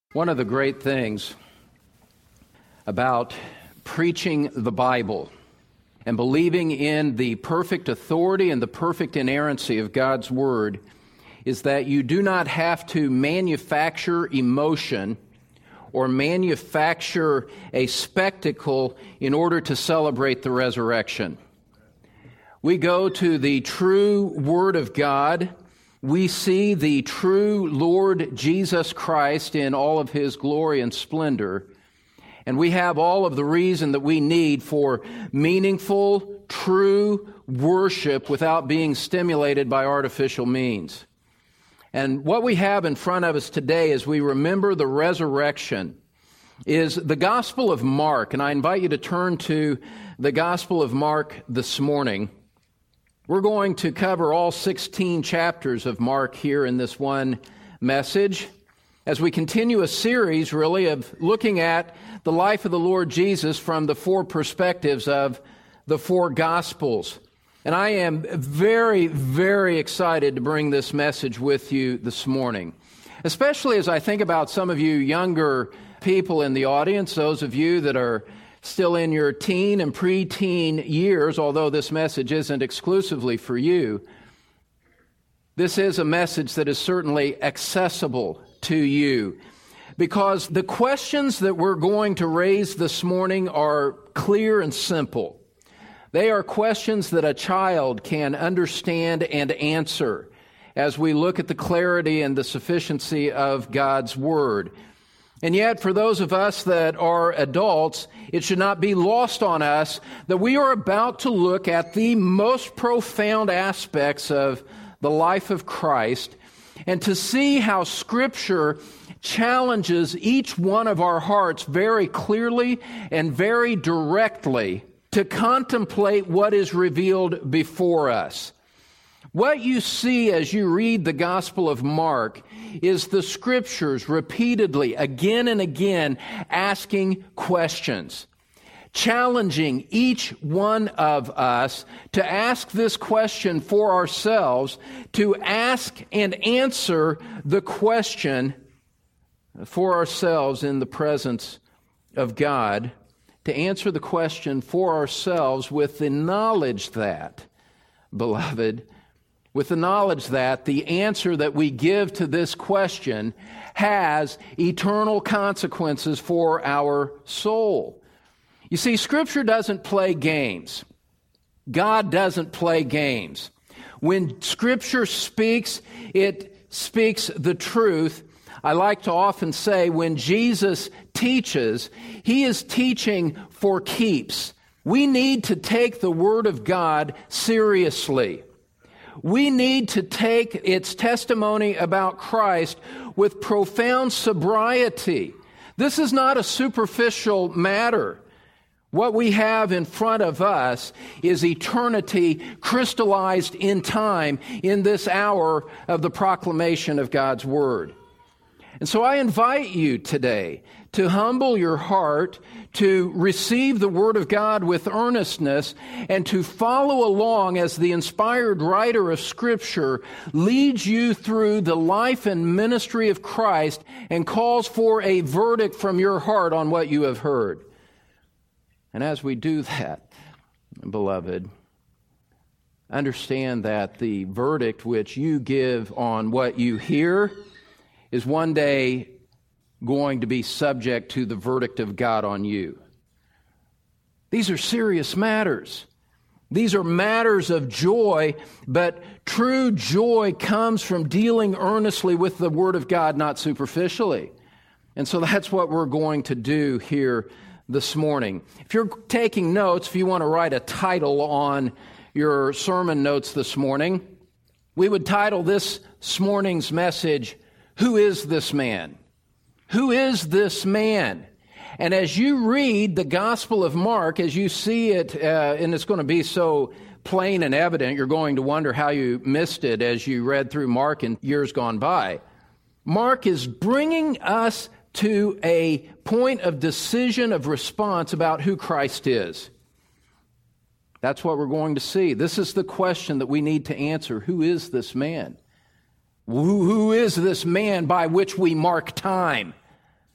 One of the great things about preaching the Bible and believing in the perfect authority and the perfect inerrancy of God's Word is that you do not have to manufacture emotion or manufacture a spectacle in order to celebrate the resurrection. We go to the true Word of God. We see the true Lord Jesus Christ in all of His glory and splendor, and we have all of the reason that we need for meaningful, true worship without being stimulated by artificial means. And what we have in front of us today as we remember the resurrection is the Gospel of Mark, and I invite you to turn to the Gospel of Mark this morning. We're going to cover all 16 chapters of Mark here in this one message as we continue a series, really, of looking at the life of the Lord Jesus from the four perspectives of the four Gospels. And I am very, very excited to bring this message with you this morning, especially as I think about some of you younger people in the audience, those of you that are still in your teen and preteen years, although this message isn't exclusively for you. This is a message that is certainly accessible to you because the questions that we're going to raise this morning are clear and simple. They are questions that a child can understand and answer as we look at the clarity and the sufficiency of God's Word. And yet, for those of us that are adults, it should not be lost on us that we are about to look at the most profound aspects of the life of Christ and to see how Scripture challenges each one of our hearts very clearly and very directly to contemplate what is revealed before us. What you see as you read the Gospel of Mark is the Scriptures repeatedly, again and again, asking questions, challenging each one of us to ask this question for ourselves, to ask and answer the question for ourselves in the presence of God, to answer the question for ourselves with the knowledge that, beloved, with the knowledge that the answer that we give to this question has eternal consequences for our soul. You see, Scripture doesn't play games. God doesn't play games. When Scripture speaks, it speaks the truth. I like to often say when Jesus teaches, He is teaching for keeps. We need to take the Word of God seriously. We need to take its testimony about Christ with profound sobriety. This is not a superficial matter. What we have in front of us is eternity crystallized in time in this hour of the proclamation of God's Word. And so I invite you today to humble your heart, to receive the Word of God with earnestness, and to follow along as the inspired writer of Scripture leads you through the life and ministry of Christ and calls for a verdict from your heart on what you have heard. And as we do that, beloved, understand that the verdict which you give on what you hear is one day going to be subject to the verdict of God on you. These are serious matters. These are matters of joy, but true joy comes from dealing earnestly with the Word of God, not superficially. And so that's what we're going to do here this morning. If you're taking notes, if you want to write a title on your sermon notes this morning, we would title this morning's message, "Who is this man?" Who is this man? And as you read the Gospel of Mark, as you see it, and it's going to be so plain and evident, you're going to wonder how you missed it as you read through Mark in years gone by. Mark is bringing us to a point of decision, of response about who Christ is. That's what we're going to see. This is the question that we need to answer. Who is this man? Who is this man by which we mark time?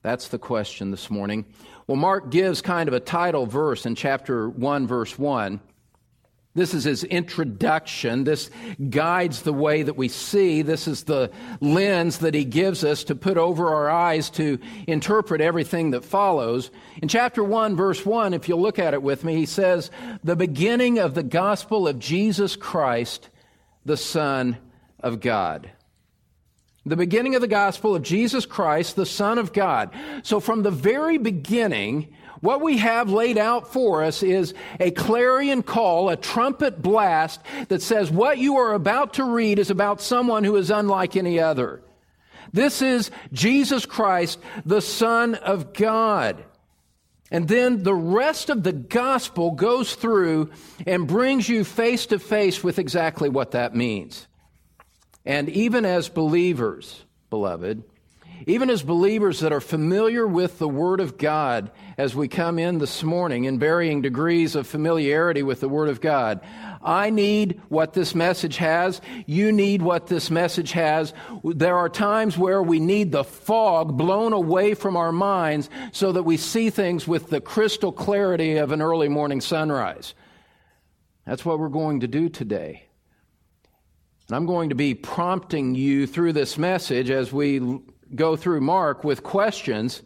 That's the question this morning. Well, Mark gives kind of a title verse in chapter 1, verse 1. This is his introduction. This guides the way that we see. This is the lens that he gives us to put over our eyes to interpret everything that follows. In chapter 1, verse 1, if you'll look at it with me, he says, "The beginning of the gospel of Jesus Christ, the Son of God." The beginning of the gospel of Jesus Christ, the Son of God. So from the very beginning, what we have laid out for us is a clarion call, a trumpet blast that says what you are about to read is about someone who is unlike any other. This is Jesus Christ, the Son of God. And then the rest of the gospel goes through and brings you face to face with exactly what that means. And even as believers, beloved, even as believers that are familiar with the Word of God, as we come in this morning in varying degrees of familiarity with the Word of God, I need what this message has. You need what this message has. There are times where we need the fog blown away from our minds so that we see things with the crystal clarity of an early morning sunrise. That's what we're going to do today. And I'm going to be prompting you through this message as we go through Mark with questions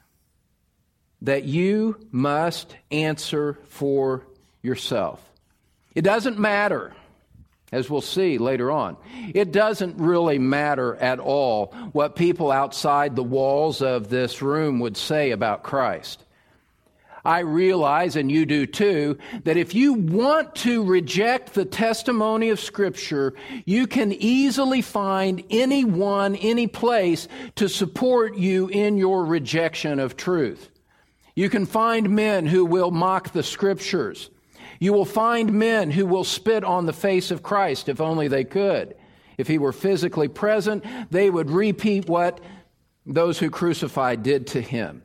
that you must answer for yourself. It doesn't matter, as we'll see later on. It doesn't really matter at all what people outside the walls of this room would say about Christ. I realize, and you do too, that if you want to reject the testimony of Scripture, you can easily find anyone, any place to support you in your rejection of truth. You can find men who will mock the Scriptures. You will find men who will spit on the face of Christ if only they could. If he were physically present, they would repeat what those who crucified did to him.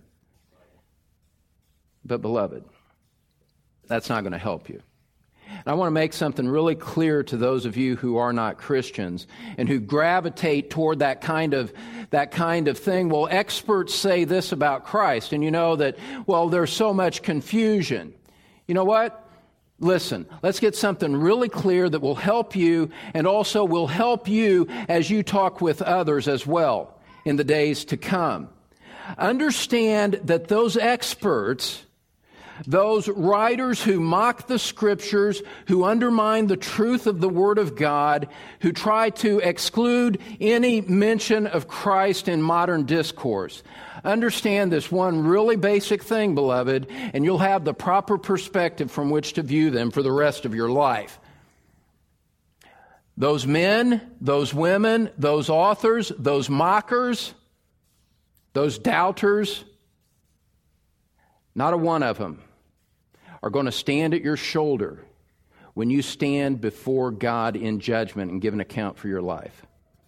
But beloved, that's not going to help you. And I want to make something really clear to those of you who are not Christians and who gravitate toward that kind of thing. Well, experts say this about Christ, and you know that, well, there's so much confusion. You know what? Listen, let's get something really clear that will help you and also will help you as you talk with others as well in the days to come. Understand that those experts, those writers who mock the Scriptures, who undermine the truth of the Word of God, who try to exclude any mention of Christ in modern discourse, understand this one really basic thing, beloved, and you'll have the proper perspective from which to view them for the rest of your life. Those men, those women, those authors, those mockers, those doubters, not a one of them are going to stand at your shoulder when you stand before God in judgment and give an account for your life.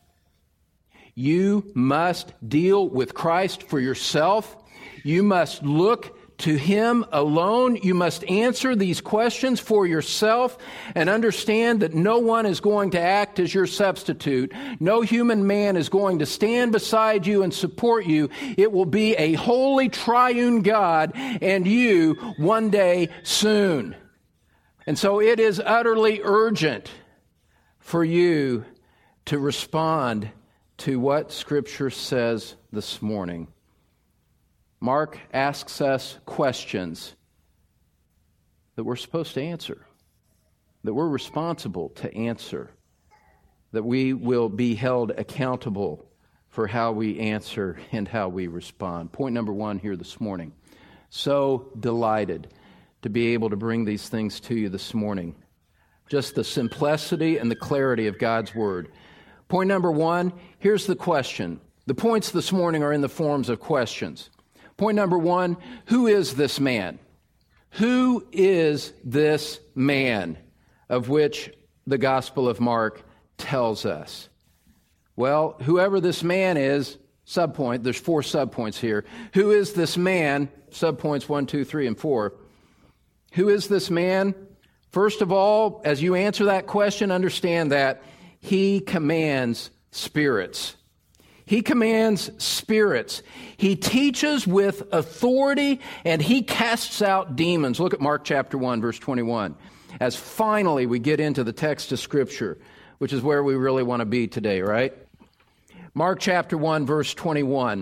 You must deal with Christ for yourself. You must look to Him alone. You must answer these questions for yourself and understand that no one is going to act as your substitute. No human man is going to stand beside you and support you. It will be a holy triune God and you one day soon. And so it is utterly urgent for you to respond to what Scripture says this morning. Mark asks us questions that we're supposed to answer, that we're responsible to answer, that we will be held accountable for how we answer and how we respond. Point number one here this morning. So delighted to be able to bring these things to you this morning. Just the simplicity and the clarity of God's Word. Point number one, here's the question. The points this morning are in the forms of questions. Point number one, who is this man? Who is this man of which the Gospel of Mark tells us? Well, whoever this man is, subpoint, there's 4 subpoints here. Who is this man? Subpoints 1, 2, 3, and 4. Who is this man? First of all, as you answer that question, understand that he commands spirits. He commands spirits. He teaches with authority, and he casts out demons. Look at Mark chapter 1, verse 21. As finally we get into the text of Scripture, which is where we really want to be today, right? Mark chapter 1, verse 21.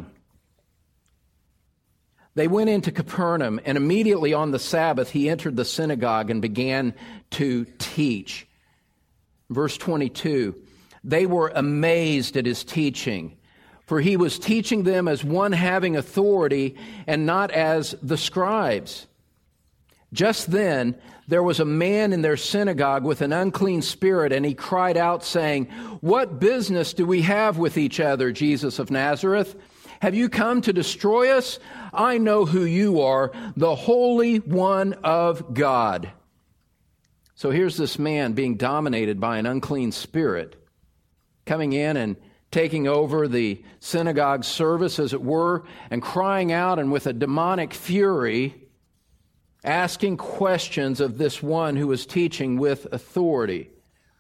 They went into Capernaum, and immediately on the Sabbath he entered the synagogue and began to teach. Verse 22. They were amazed at his teaching, for he was teaching them as one having authority and not as the scribes. Just then, there was a man in their synagogue with an unclean spirit, and he cried out, saying, "What business do we have with each other, Jesus of Nazareth? Have you come to destroy us? I know who you are, the Holy One of God." So here's this man being dominated by an unclean spirit, coming in and taking over the synagogue service, as it were, and crying out and with a demonic fury, asking questions of this one who is teaching with authority.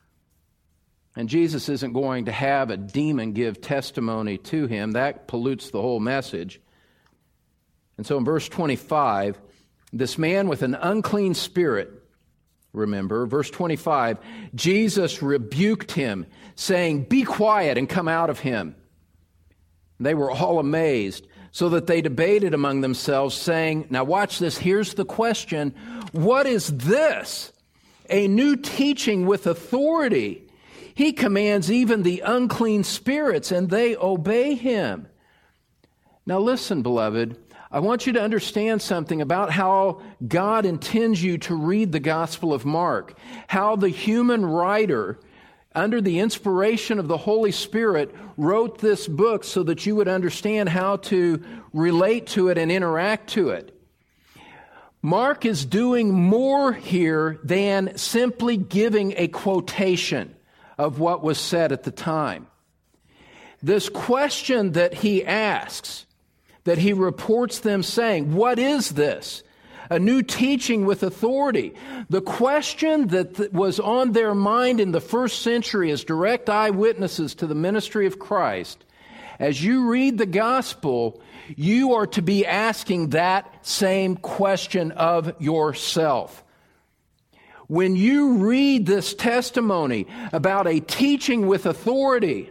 And Jesus isn't going to have a demon give testimony to him. That pollutes the whole message. And so in verse 25, this man with an unclean spirit, remember, verse 25, Jesus rebuked him, saying, "Be quiet and come out of him." They were all amazed, so that they debated among themselves, saying, now watch this, here's the question, what is this? A new teaching with authority. He commands even the unclean spirits, and they obey him. Now listen, beloved, I want you to understand something about how God intends you to read the Gospel of Mark, how the human writer, under the inspiration of the Holy Spirit, wrote this book so that you would understand how to relate to it and interact to it. Mark is doing more here than simply giving a quotation of what was said at the time. This question that he asks, that he reports them saying, what is this? A new teaching with authority. The question that was on their mind in the first century as direct eyewitnesses to the ministry of Christ, as you read the gospel, you are to be asking that same question of yourself. When you read this testimony about a teaching with authority,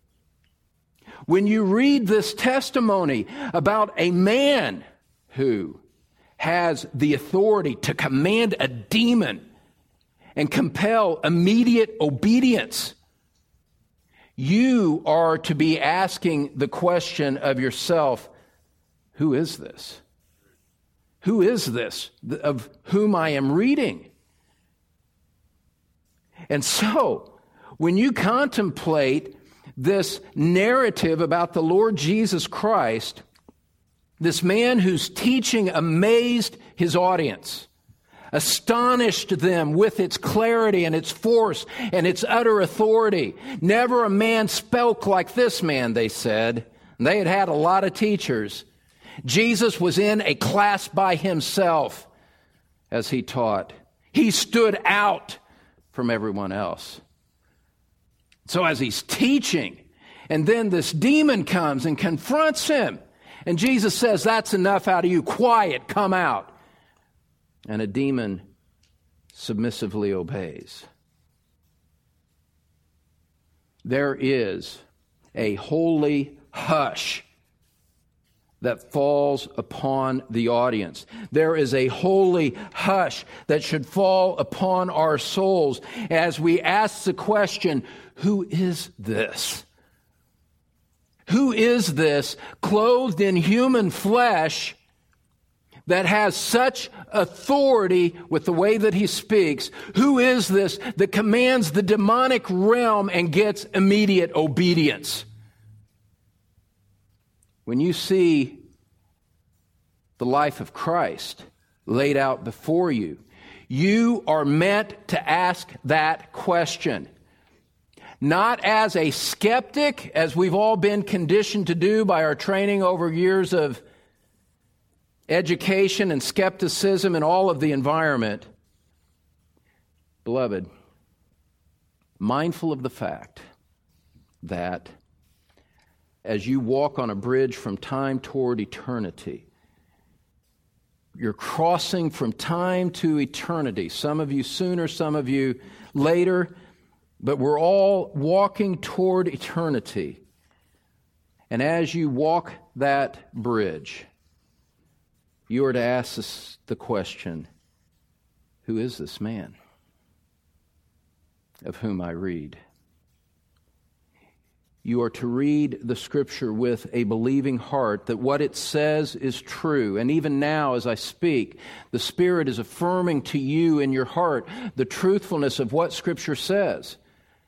when you read this testimony about a man who has the authority to command a demon and compel immediate obedience, you are to be asking the question of yourself, who is this? Who is this of whom I am reading? And so, when you contemplate this narrative about the Lord Jesus Christ, this man whose teaching amazed his audience, astonished them with its clarity and its force and its utter authority. Never a man spoke like this man, they said. And they had had a lot of teachers. Jesus was in a class by himself as he taught. He stood out from everyone else. So as he's teaching, and then this demon comes and confronts him, and Jesus says, that's enough out of you. Quiet, come out. And a demon submissively obeys. There is a holy hush that falls upon the audience. There is a holy hush that should fall upon our souls as we ask the question, who is this? Who is this clothed in human flesh that has such authority with the way that he speaks? Who is this that commands the demonic realm and gets immediate obedience? When you see the life of Christ laid out before you, you are meant to ask that question. Not as a skeptic, as we've all been conditioned to do by our training over years of education and skepticism and all of the environment. Beloved, mindful of the fact that as you walk on a bridge from time toward eternity. You're crossing from time to eternity. Some of you sooner, some of you later, but we're all walking toward eternity. And as you walk that bridge, you are to ask the question, who is this man of whom I read? You are to read the Scripture with a believing heart that what it says is true. And even now, as I speak, the Spirit is affirming to you in your heart the truthfulness of what Scripture says.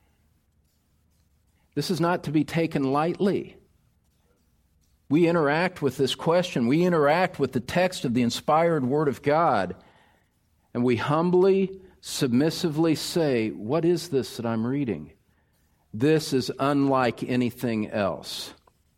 This is not to be taken lightly. We interact with this question. We interact with the text of the inspired Word of God, and we humbly, submissively say, what is this that I'm reading? This is unlike anything else.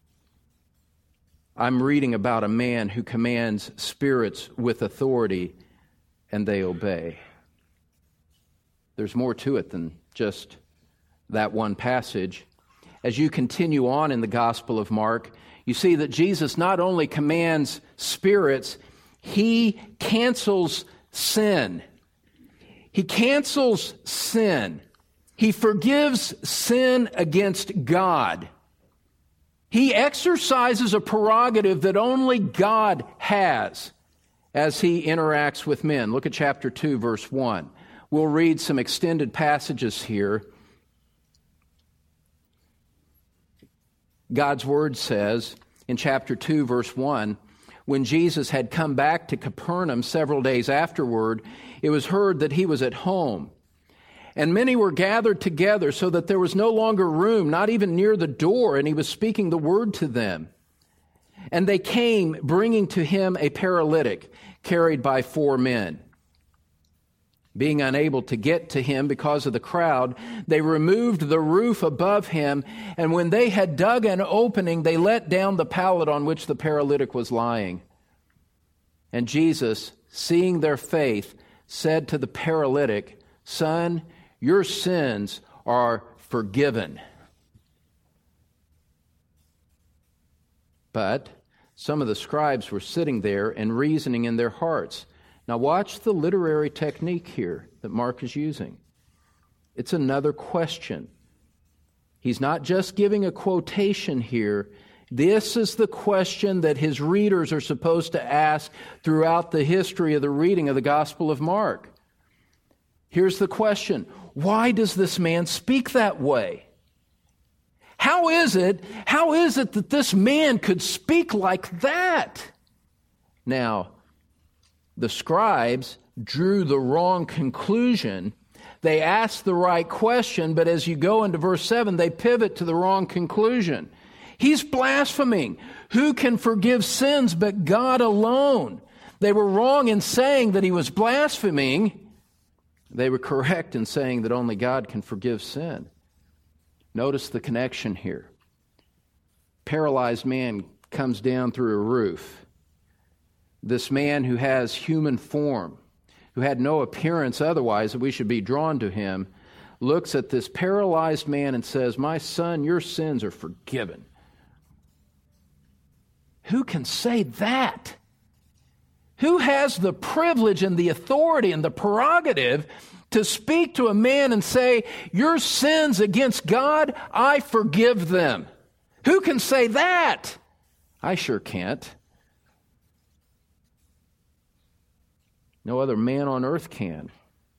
I'm reading about a man who commands spirits with authority, and they obey. There's more to it than just that one passage. As you continue on in the Gospel of Mark, you see that Jesus not only commands spirits, He cancels sin. He cancels sin. He forgives sin against God. He exercises a prerogative that only God has as He interacts with men. Look at chapter 2, verse 1. We'll read some extended passages here. God's Word says in chapter 2, verse 1, when Jesus had come back to Capernaum several days afterward, it was heard that He was at home. And many were gathered together so that there was no longer room, not even near the door, and He was speaking the word to them. And they came, bringing to Him a paralytic carried by 4 men. Being unable to get to Him because of the crowd, they removed the roof above Him, and when they had dug an opening, they let down the pallet on which the paralytic was lying. And Jesus, seeing their faith, said to the paralytic, "Son, your sins are forgiven." But some of the scribes were sitting there and reasoning in their hearts. Now watch the literary technique here that Mark is using. It's another question. He's not just giving a quotation here. This is the question that his readers are supposed to ask throughout the history of the reading of the Gospel of Mark. Here's the question. Why does this man speak that way? How is it that this man could speak like that? Now, the scribes drew the wrong conclusion. They asked the right question, but as you go into verse 7, they pivot to the wrong conclusion. He's blaspheming. Who can forgive sins but God alone? They were wrong in saying that he was blaspheming. They were correct in saying that only God can forgive sin. Notice the connection here. Paralyzed man comes down through a roof. This man who has human form, who had no appearance otherwise that we should be drawn to him, looks at this paralyzed man and says, "My son, your sins are forgiven." Who can say that? Who has the privilege and the authority and the prerogative to speak to a man and say, "Your sins against God, I forgive them"? Who can say that? I sure can't. No other man on earth can.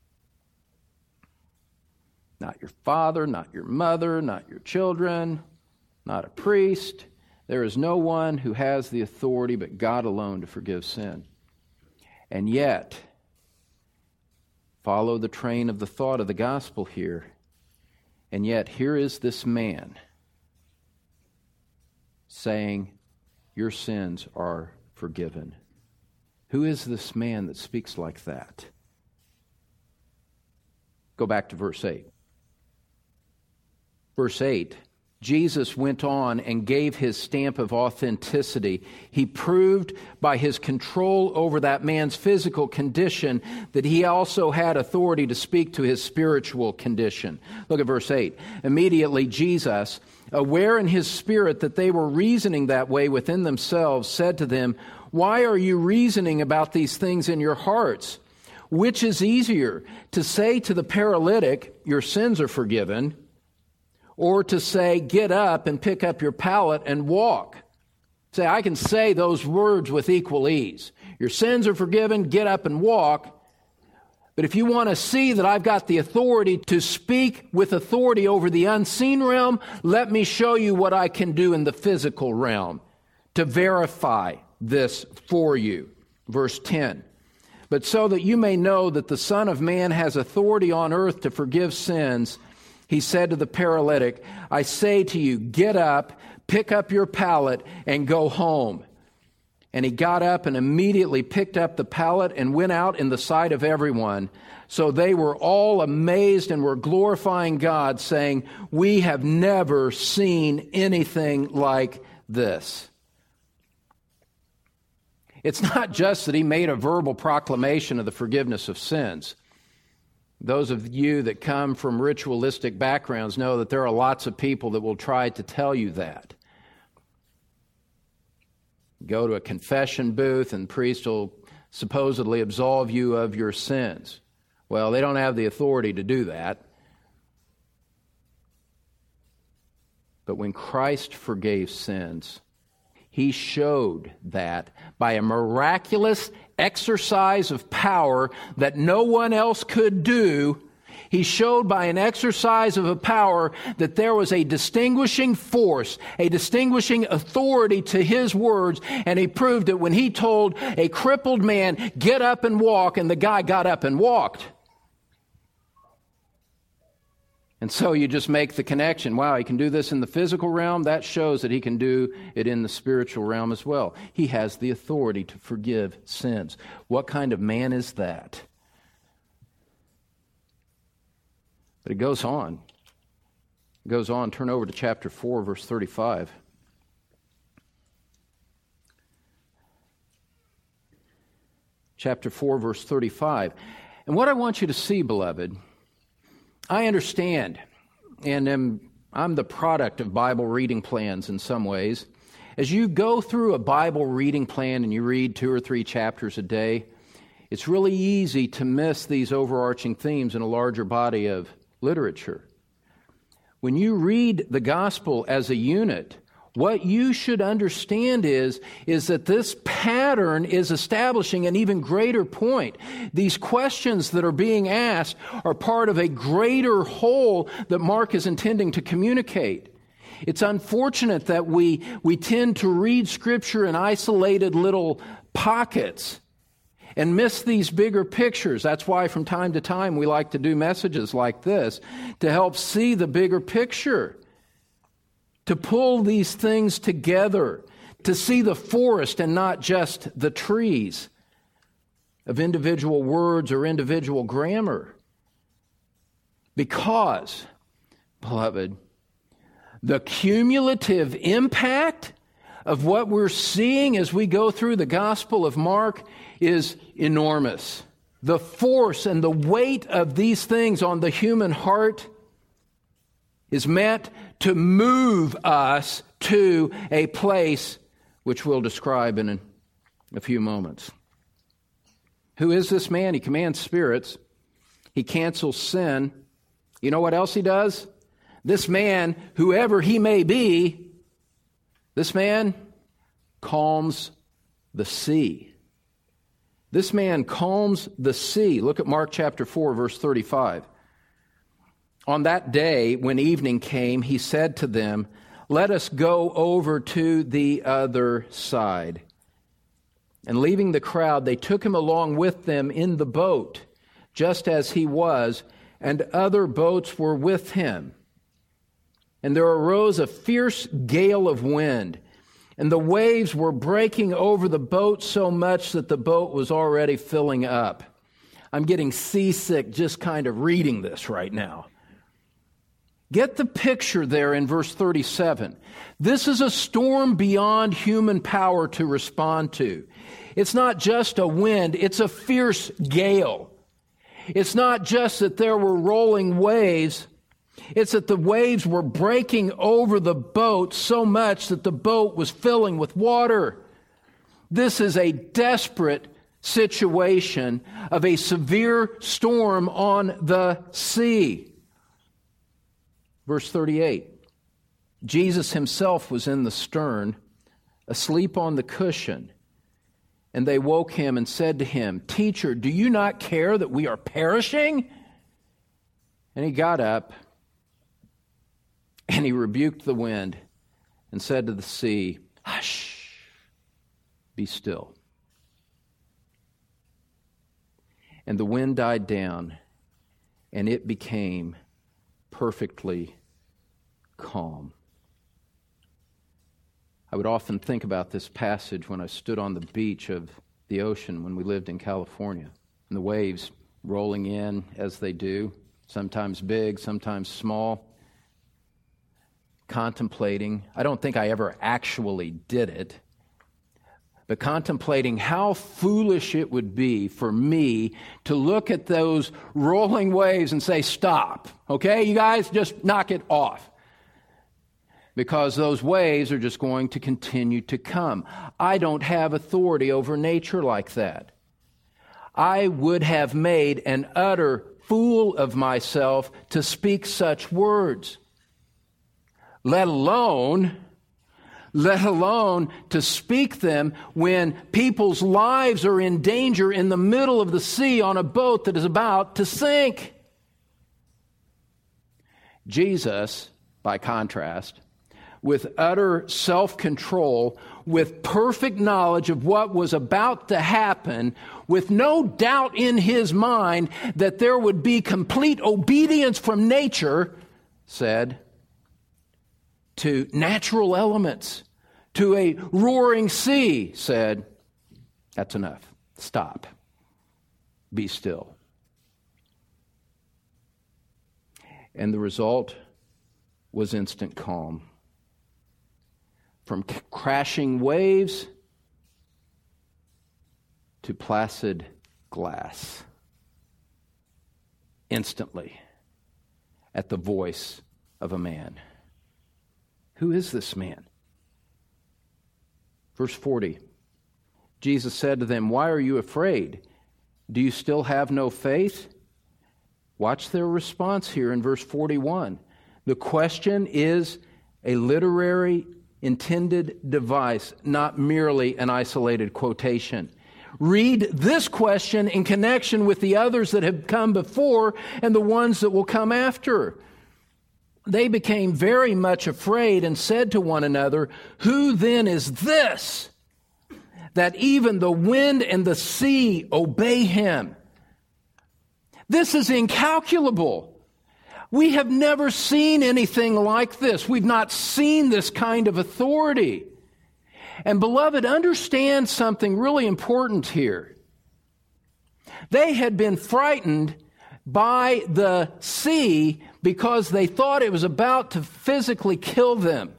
Not your father, not your mother, not your children, not a priest. There is no one who has the authority but God alone to forgive sin. And yet, follow the train of the thought of the gospel here, and yet here is this man saying, "Your sins are forgiven." Who is this man that speaks like that? Go back to verse 8. Verse 8 Jesus went on and gave his stamp of authenticity. He proved by his control over that man's physical condition that he also had authority to speak to his spiritual condition. Look at verse 8. Immediately Jesus, aware in his spirit that they were reasoning that way within themselves, said to them, "Why are you reasoning about these things in your hearts? Which is easier, to say to the paralytic, 'Your sins are forgiven,' or to say, 'Get up and pick up your pallet and walk'?" Say, I can say those words with equal ease. Your sins are forgiven, get up and walk. But if you want to see that I've got the authority to speak with authority over the unseen realm, let me show you what I can do in the physical realm to verify this for you. Verse 10. But so that you may know that the Son of Man has authority on earth to forgive sins, he said to the paralytic, I say to you, get up, pick up your pallet, and go home. And he got up and immediately picked up the pallet and went out in the sight of everyone. So they were all amazed and were glorifying God, saying, we have never seen anything like this. It's not just that he made a verbal proclamation of the forgiveness of sins. Those of you that come from ritualistic backgrounds know that there are lots of people that will try to tell you that. Go to a confession booth and the priest will supposedly absolve you of your sins. Well, they don't have the authority to do that. But when Christ forgave sins, he showed that by a miraculous exercise of power that no one else could do. He showed by an exercise of a power that there was a distinguishing force, a distinguishing authority to his words, and he proved it when he told a crippled man, get up and walk, and the guy got up and walked. And so you just make the connection. Wow, he can do this in the physical realm. That shows that he can do it in the spiritual realm as well. He has the authority to forgive sins. What kind of man is that? But it goes on. It goes on. Turn over to chapter 4, verse 35. Chapter 4, verse 35. And what I want you to see, beloved, I understand, and I'm the product of Bible reading plans in some ways. As you go through a Bible reading plan and you read 2 or 3 chapters a day, it's really easy to miss these overarching themes in a larger body of literature. When you read the gospel as a unit, what you should understand is that this pattern is establishing an even greater point. These questions that are being asked are part of a greater whole that Mark is intending to communicate. It's unfortunate that we tend to read Scripture in isolated little pockets and miss these bigger pictures. That's why from time to time we like to do messages like this to help see the bigger picture, to pull these things together, to see the forest and not just the trees of individual words or individual grammar. Because, beloved, the cumulative impact of what we're seeing as we go through the Gospel of Mark is enormous. The force and the weight of these things on the human heart is meant to move us to a place which we'll describe in a few moments. Who is this man? He commands spirits. He cancels sin. You know what else he does? This man, whoever he may be, this man calms the sea. This man calms the sea. Look at Mark chapter 4, verse 35. On that day, when evening came, he said to them, let us go over to the other side. And leaving the crowd, they took him along with them in the boat, just as he was, and other boats were with him. And there arose a fierce gale of wind, and the waves were breaking over the boat so much that the boat was already filling up. I'm getting seasick just kind of reading this right now. Get the picture there in verse 37. This is a storm beyond human power to respond to. It's not just a wind, it's a fierce gale. It's not just that there were rolling waves, it's that the waves were breaking over the boat so much that the boat was filling with water. This is a desperate situation of a severe storm on the sea. Verse 38, Jesus himself was in the stern, asleep on the cushion. And they woke him and said to him, "Teacher, do you not care that we are perishing?" And he got up and he rebuked the wind and said to the sea, "Hush, be still." And the wind died down and it became perfectly calm. I would often think about this passage when I stood on the beach of the ocean when we lived in California, and the waves rolling in as they do, sometimes big, sometimes small, contemplating. I don't think I ever actually did it, but contemplating how foolish it would be for me to look at those rolling waves and say, "Stop, okay? You guys just knock it off." Because those waves are just going to continue to come. I don't have authority over nature like that. I would have made an utter fool of myself to speak such words, let alone to speak them when people's lives are in danger in the middle of the sea on a boat that is about to sink. Jesus, by contrast, with utter self-control, with perfect knowledge of what was about to happen, with no doubt in his mind that there would be complete obedience from nature, said to natural elements, to a roaring sea, said, "That's enough. Stop. Be still." And the result was instant calm. From crashing waves to placid glass. Instantly, at the voice of a man. Who is this man? Verse 40, Jesus said to them, "Why are you afraid? Do you still have no faith?" Watch their response here in verse 41. The question is a literary intended device, not merely an isolated quotation. Read this question in connection with the others that have come before and the ones that will come after. They became very much afraid and said to one another, "Who then is this, that even the wind and the sea obey him?" This is incalculable. We have never seen anything like this. We've not seen this kind of authority. And beloved, understand something really important here. They had been frightened by the sea because they thought it was about to physically kill them.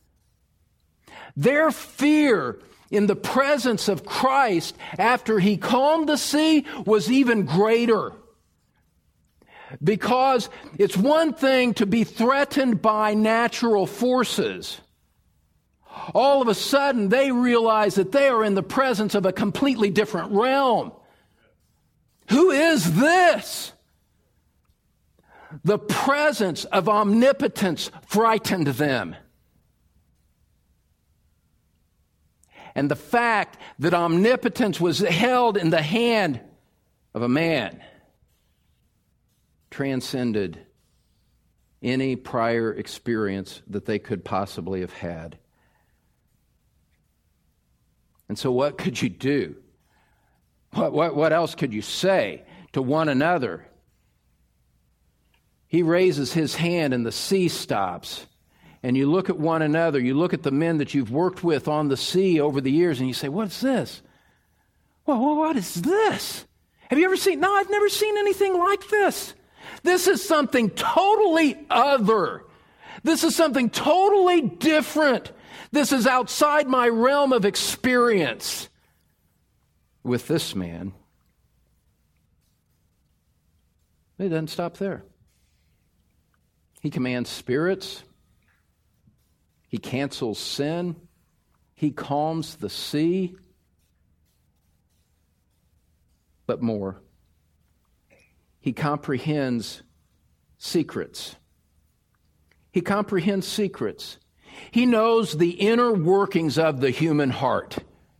Their fear in the presence of Christ after he calmed the sea was even greater. Because it's one thing to be threatened by natural forces. All of a sudden, they realize that they are in the presence of a completely different realm. Who is this? The presence of omnipotence frightened them. And the fact that omnipotence was held in the hand of a man transcended any prior experience that they could possibly have had. And so what could you do? What else could you say to one another? He raises his hand and the sea stops. And you look at one another, you look at the men that you've worked with on the sea over the years, and you say, "What's this? Well, what is this? Have you ever seen?" "No, I've never seen anything like this. This is something totally other. This is something totally different. This is outside my realm of experience. With this man, it doesn't stop there. He commands spirits. He cancels sin. He calms the sea. But more, he comprehends secrets. He comprehends secrets. He knows the inner workings of the human heart.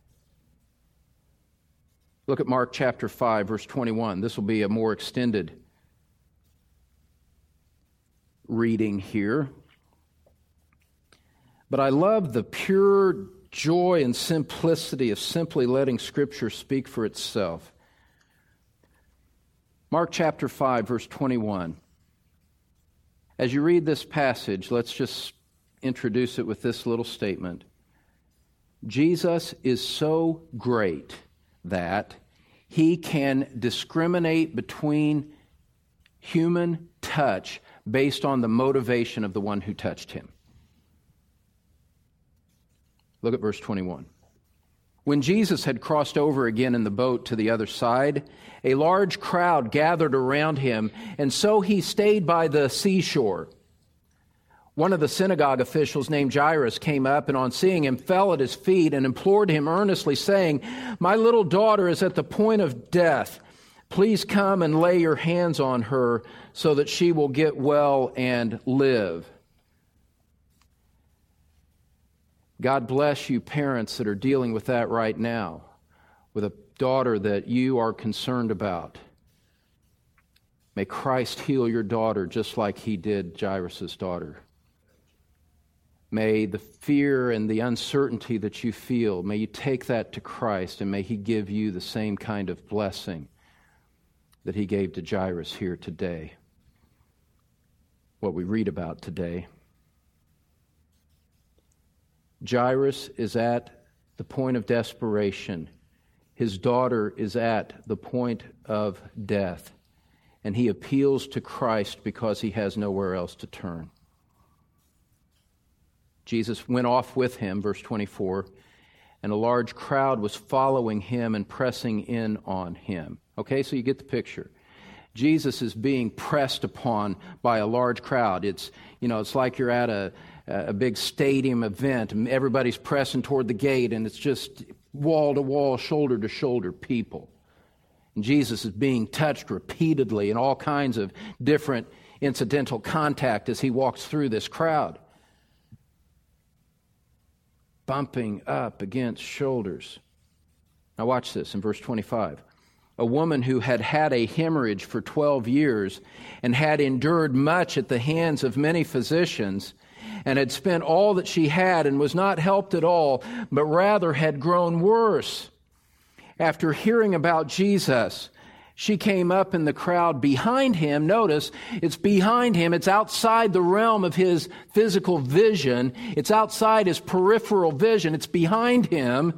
Look at Mark chapter 5, verse 21. This will be a more extended reading here. But I love the pure joy and simplicity of simply letting Scripture speak for itself. Mark chapter 5, verse 21. As you read this passage, let's just introduce it with this little statement. Jesus is so great that he can discriminate between human touch based on the motivation of the one who touched him. Look at verse 21. When Jesus had crossed over again in the boat to the other side, a large crowd gathered around him, and so he stayed by the seashore. One of the synagogue officials named Jairus came up and on seeing him fell at his feet and implored him earnestly, saying, "My little daughter is at the point of death. Please come and lay your hands on her so that she will get well and live." God bless you parents that are dealing with that right now, with a daughter that you are concerned about. May Christ heal your daughter just like he did Jairus' daughter. May the fear and the uncertainty that you feel, may you take that to Christ, and may he give you the same kind of blessing that he gave to Jairus here today. What we read about today. Jairus is at the point of desperation. His daughter is at the point of death. And he appeals to Christ because he has nowhere else to turn. Jesus went off with him, verse 24, and a large crowd was following him and pressing in on him. Okay, so you get the picture. Jesus is being pressed upon by a large crowd. It's like you're at a big stadium event and everybody's pressing toward the gate, and it's just wall to wall, shoulder to shoulder people. And Jesus is being touched repeatedly in all kinds of different incidental contact as he walks through this crowd. Bumping up against shoulders. Now watch this in verse 25. A woman who had had a hemorrhage for 12 years and had endured much at the hands of many physicians and had spent all that she had and was not helped at all, but rather had grown worse. After hearing about Jesus, she came up in the crowd behind him. Notice, it's behind him. It's outside the realm of his physical vision. It's outside his peripheral vision. It's behind him.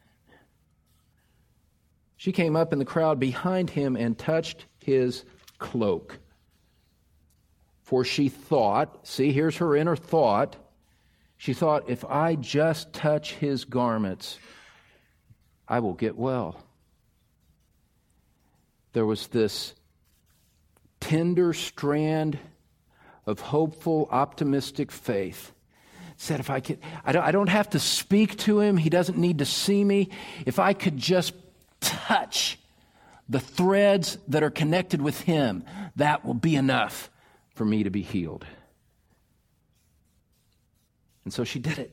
She came up in the crowd behind him and touched his cloak. For she thought, see, here's her inner thought. She thought, if I just touch his garments, I will get well. There was this tender strand of hopeful, optimistic faith. Said, if I could, I don't have to speak to him. He doesn't need to see me. If I could just touch the threads that are connected with him, that will be enough for me to be healed. And so she did it.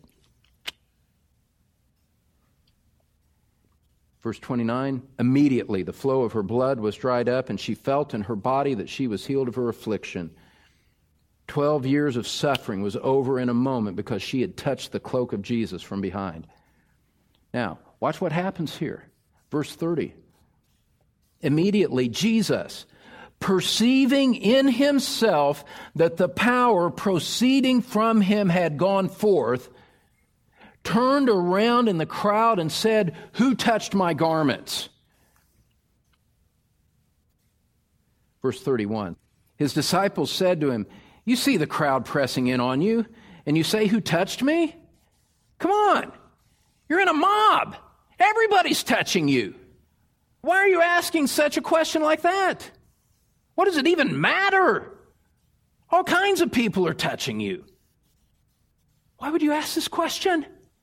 Verse 29, immediately the flow of her blood was dried up, and she felt in her body that she was healed of her affliction. 12 years of suffering was over in a moment because she had touched the cloak of Jesus from behind. Now, watch what happens here. Verse 30. Immediately Jesus, perceiving in himself that the power proceeding from him had gone forth, turned around in the crowd and said, "Who touched my garments?" Verse 31. His disciples said to him, "You see the crowd pressing in on you, and you say, 'Who touched me?' Come on, you're in a mob. Everybody's touching you. Why are you asking such a question like that? What does it even matter? All kinds of people are touching you. Why would you ask this question?"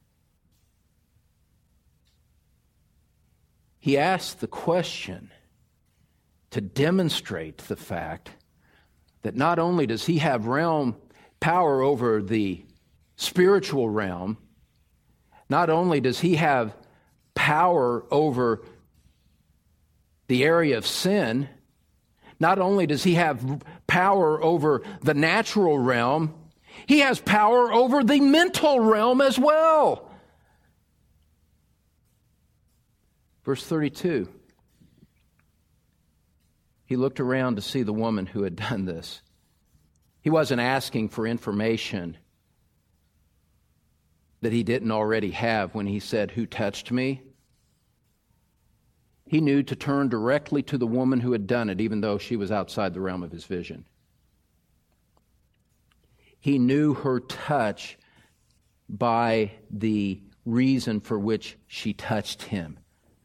He asked the question to demonstrate the fact that not only does he have power over the spiritual realm, not only does he have power over the area of sin, not only does he have power over the natural realm, he has power over the mental realm as well. Verse 32. He looked around to see the woman who had done this. He wasn't asking for information that he didn't already have when he said, "Who touched me?" He knew to turn directly to the woman who had done it, even though she was outside the realm of his vision. He knew her touch by the reason for which she touched him.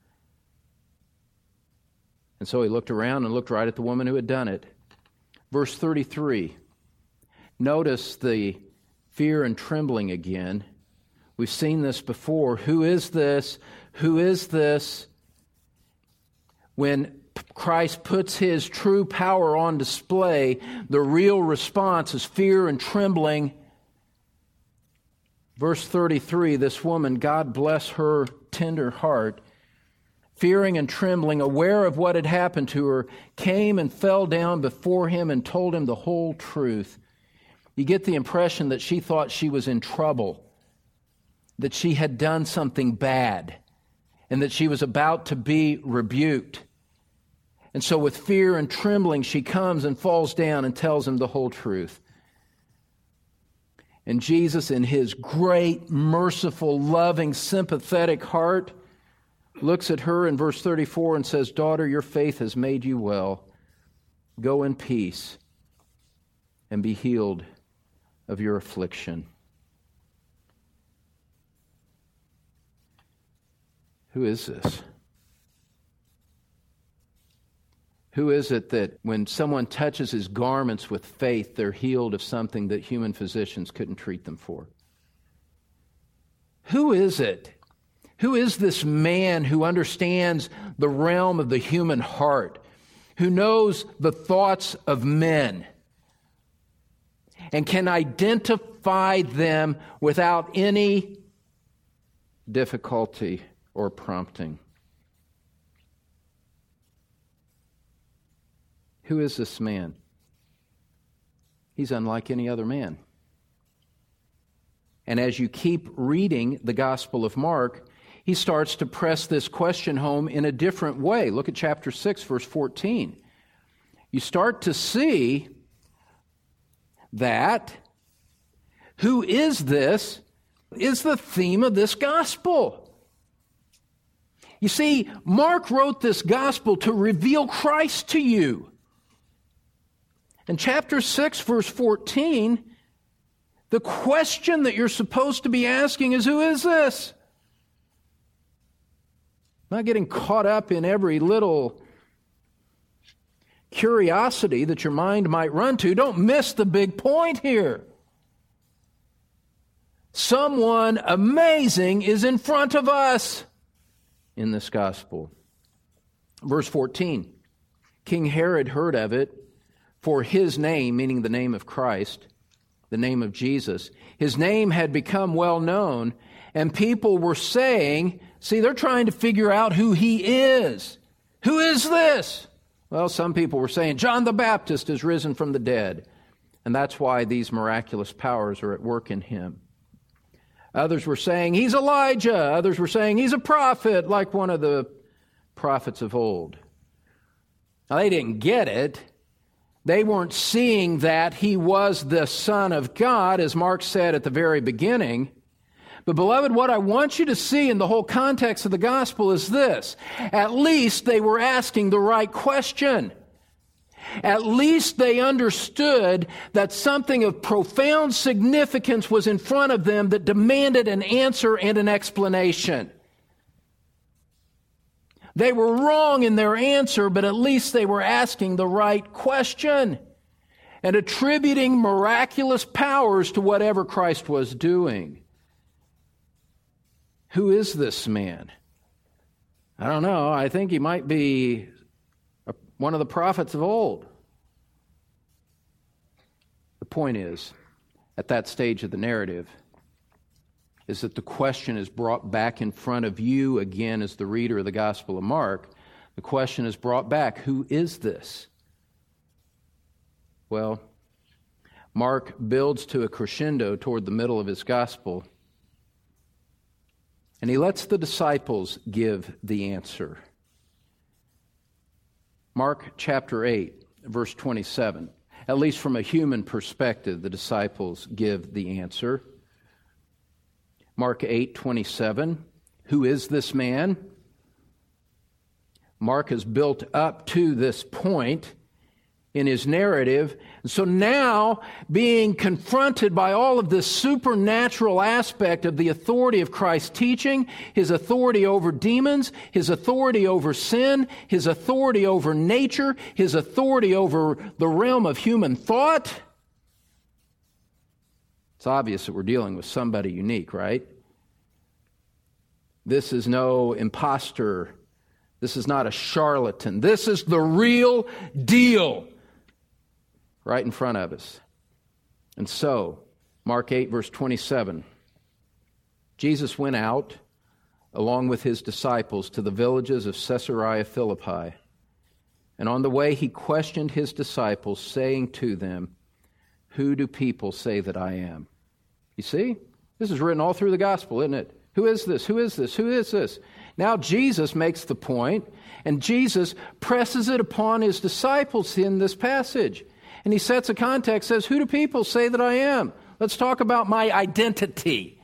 And so he looked around and looked right at the woman who had done it. Verse 33. Notice the fear and trembling again. We've seen this before. Who is this? Who is this? When Christ puts his true power on display, the real response is fear and trembling. Verse 33, this woman, God bless her tender heart, fearing and trembling, aware of what had happened to her, came and fell down before him and told him the whole truth. You get the impression that she thought she was in trouble, that she had done something bad, and that she was about to be rebuked. And so with fear and trembling, she comes and falls down and tells him the whole truth. And Jesus, in his great, merciful, loving, sympathetic heart, looks at her in verse 34 and says, "Daughter, your faith has made you well. Go in peace and be healed of your affliction." Who is this? Who is it that when someone touches his garments with faith, they're healed of something that human physicians couldn't treat them for? Who is it? Who is this man who understands the realm of the human heart, who knows the thoughts of men, and can identify them without any difficulty or prompting? Who is this man? He's unlike any other man. And as you keep reading the Gospel of Mark, he starts to press this question home in a different way. Look at chapter 6, verse 14. You start to see that who is this is the theme of this gospel. You see, Mark wrote this gospel to reveal Christ to you. In chapter 6, verse 14, the question that you're supposed to be asking is, who is this? Not getting caught up in every little curiosity that your mind might run to. Don't miss the big point here. Someone amazing is in front of us in this gospel. Verse 14, King Herod heard of it, for his name, meaning the name of Christ, the name of Jesus, his name had become well known, and people were saying, see, they're trying to figure out who he is. Who is this? Well, some people were saying, John the Baptist has risen from the dead, and that's why these miraculous powers are at work in him. Others were saying, he's Elijah. Others were saying, he's a prophet, like one of the prophets of old. Now, they didn't get it. They weren't seeing that he was the Son of God, as Mark said at the very beginning. But beloved, what I want you to see in the whole context of the gospel is this. At least they were asking the right question. At least they understood that something of profound significance was in front of them that demanded an answer and an explanation. They were wrong in their answer, but at least they were asking the right question and attributing miraculous powers to whatever Christ was doing. Who is this man? I don't know. I think he might be one of the prophets of old. The point is, at that stage of the narrative, is that the question is brought back in front of you again as the reader of the Gospel of Mark. The question is brought back, who is this? Well, Mark builds to a crescendo toward the middle of his Gospel, and he lets the disciples give the answer. Mark chapter 8, verse 27. At least from a human perspective, the disciples give the answer. Mark 8:27. Who is this man? Mark has built up to this point in his narrative. So now, being confronted by all of this supernatural aspect of the authority of Christ's teaching, his authority over demons, his authority over sin, his authority over nature, his authority over the realm of human thought, it's obvious that we're dealing with somebody unique, right? This is no imposter. This is not a charlatan. This is the real deal right in front of us. And so, Mark 8, verse 27, Jesus went out along with his disciples to the villages of Caesarea Philippi. And on the way he questioned his disciples, saying to them, "Who do people say that I am?" You see? This is written all through the gospel, isn't it? Who is this? Who is this? Who is this? Now Jesus makes the point, and Jesus presses it upon his disciples in this passage. And he sets a context, says, who do people say that I am? Let's talk about my identity.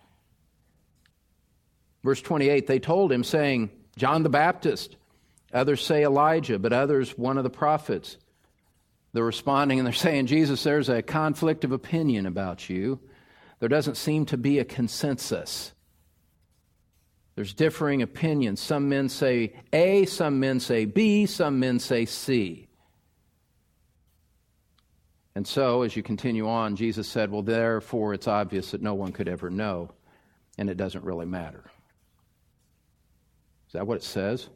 Verse 28, they told him, saying, John the Baptist. Others say Elijah, but others one of the prophets. They're responding and they're saying, Jesus, there's a conflict of opinion about you. There doesn't seem to be a consensus. There's differing opinions. Some men say A, some men say B, some men say C. And so, as you continue on, Jesus said, well, therefore it's obvious that no one could ever know, and it doesn't really matter. Is that what it says?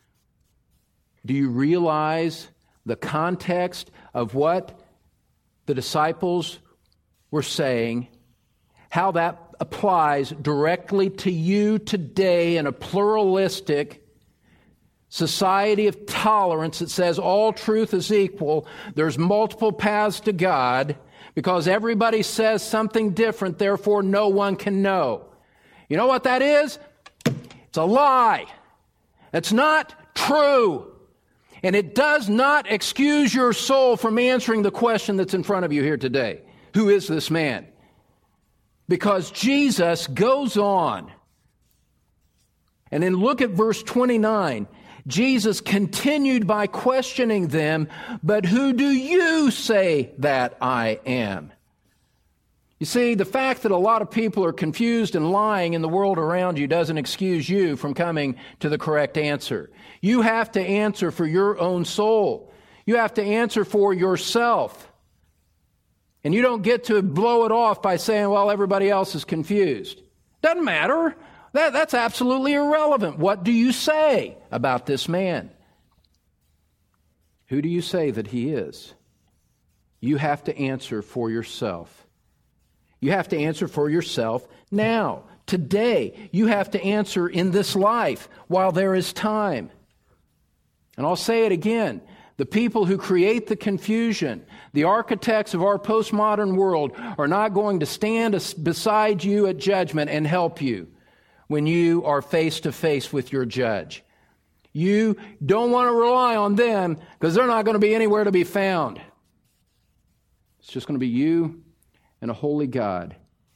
Do you realize the context of what the disciples were saying, how that applies directly to you today in a pluralistic society of tolerance that says all truth is equal? There's multiple paths to God because everybody says something different, therefore no one can know. You know what that is? It's a lie. It's not true. And it does not excuse your soul from answering the question that's in front of you here today. Who is this man? Because Jesus goes on. And then look at verse 29. Jesus continued by questioning them, but who do you say that I am? You see, the fact that a lot of people are confused and lying in the world around you doesn't excuse you from coming to the correct answer. You have to answer for your own soul. You have to answer for yourself. And you don't get to blow it off by saying, well, everybody else is confused. Doesn't matter. That's absolutely irrelevant. What do you say about this man? Who do you say that he is? You have to answer for yourself. You have to answer for yourself now, today. You have to answer in this life while there is time. And I'll say it again. The people who create the confusion, the architects of our postmodern world, are not going to stand beside you at judgment and help you when you are face to face with your judge. You don't want to rely on them because they're not going to be anywhere to be found. It's just going to be you and a holy God.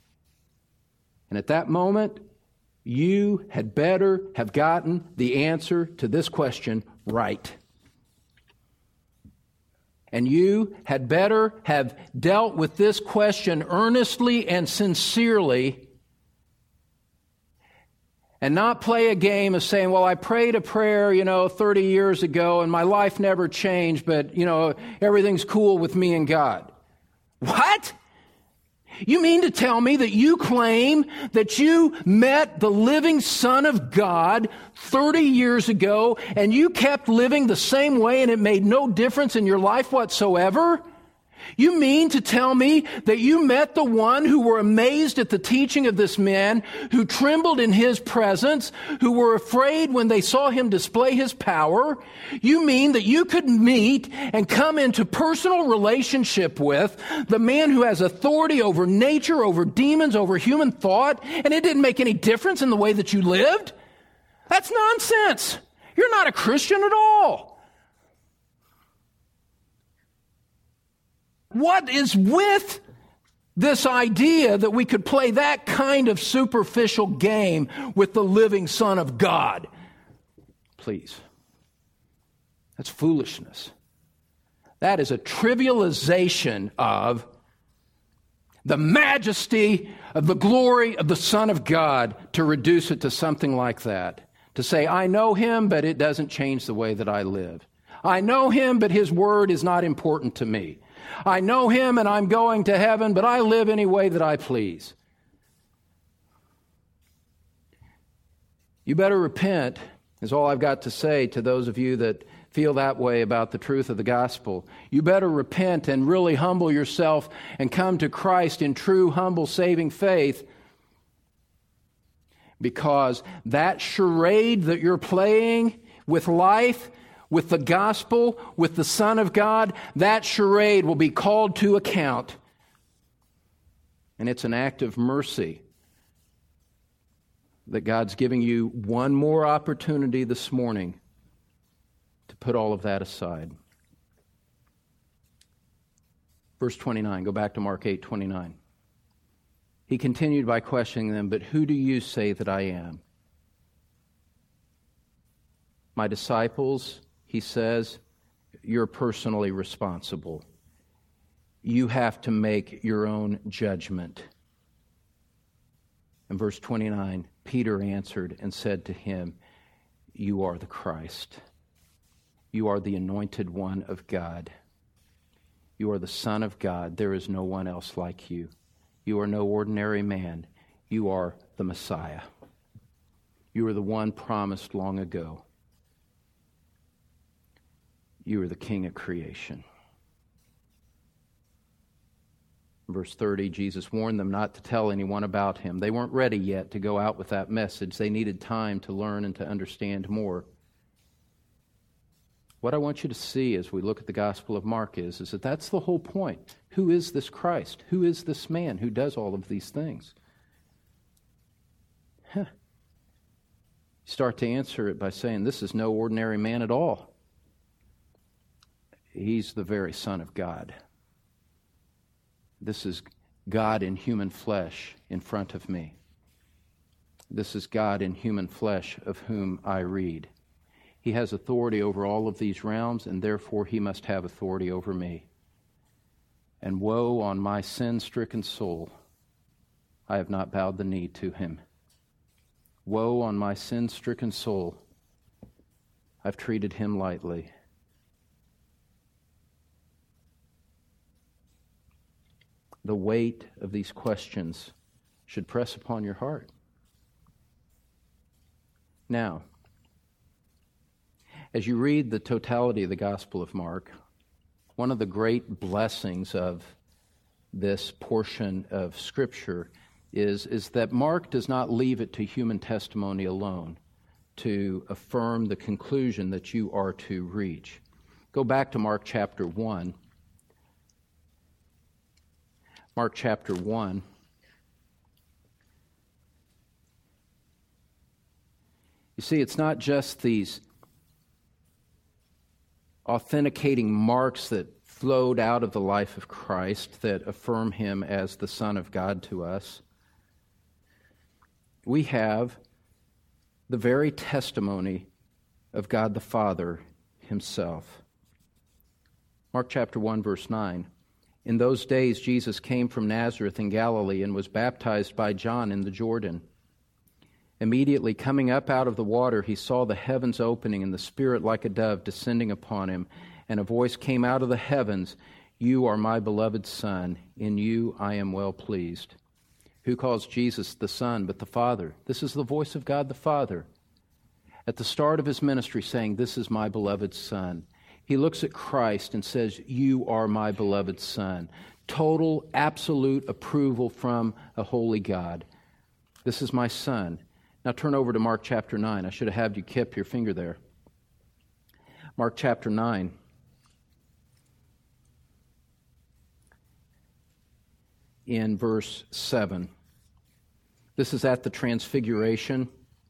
And at that moment, you had better have gotten the answer to this question right. And you had better have dealt with this question earnestly and sincerely and not play a game of saying, well, I prayed a prayer, 30 years ago and my life never changed, but, everything's cool with me and God. What? You mean to tell me that you claim that you met the living Son of God 30 years ago and you kept living the same way and it made no difference in your life whatsoever? You mean to tell me that you met the one who were amazed at the teaching of this man, who trembled in his presence, who were afraid when they saw him display his power? You mean that you could meet and come into personal relationship with the man who has authority over nature, over demons, over human thought, and it didn't make any difference in the way that you lived? That's nonsense. You're not a Christian at all. What is with this idea that we could play that kind of superficial game with the living Son of God? Please. That's foolishness. That is a trivialization of the majesty of the glory of the Son of God, to reduce it to something like that. To say, I know him, but it doesn't change the way that I live. I know him, but his word is not important to me. I know him and I'm going to heaven, but I live any way that I please. You better repent, is all I've got to say to those of you that feel that way about the truth of the gospel. You better repent and really humble yourself and come to Christ in true, humble, saving faith, because that charade that you're playing with life, with the gospel, with the Son of God, that charade will be called to account. And it's an act of mercy that God's giving you one more opportunity this morning to put all of that aside. Verse 29, go back to Mark 8:29. He continued by questioning them, but who do you say that I am? My disciples, he says, you're personally responsible. You have to make your own judgment. In verse 29, Peter answered and said to him, you are the Christ. You are the anointed one of God. You are the Son of God. There is no one else like you. You are no ordinary man. You are the Messiah. You are the one promised long ago. You are the King of creation. Verse 30, Jesus warned them not to tell anyone about him. They weren't ready yet to go out with that message. They needed time to learn and to understand more. What I want you to see as we look at the Gospel of Mark is that that's the whole point. Who is this Christ? Who is this man who does all of these things? You start to answer it by saying, this is no ordinary man at all. He's the very Son of God. This is God in human flesh in front of me. This is God in human flesh of whom I read. He has authority over all of these realms, and therefore he must have authority over me. And woe on my sin-stricken soul, I have not bowed the knee to him. Woe on my sin-stricken soul, I've treated him lightly. The weight of these questions should press upon your heart. Now, as you read the totality of the Gospel of Mark, one of the great blessings of this portion of Scripture is that Mark does not leave it to human testimony alone to affirm the conclusion that you are to reach. Go back to Mark chapter 1. Mark chapter 1. You see, it's not just these authenticating marks that flowed out of the life of Christ that affirm him as the Son of God to us. We have the very testimony of God the Father himself. Mark chapter 1, verse 9. In those days Jesus came from Nazareth in Galilee and was baptized by John in the Jordan. Immediately coming up out of the water, he saw the heavens opening and the Spirit like a dove descending upon him. And a voice came out of the heavens, "You are my beloved Son. In you I am well pleased." Who calls Jesus the Son but the Father? This is the voice of God the Father at the start of his ministry saying, "This is my beloved Son." He looks at Christ and says, "You are my beloved Son." Total, absolute approval from a holy God. This is my Son. Now turn over to Mark chapter 9. I should have had you keep your finger there. Mark chapter 9. In verse 7. This is at the Transfiguration.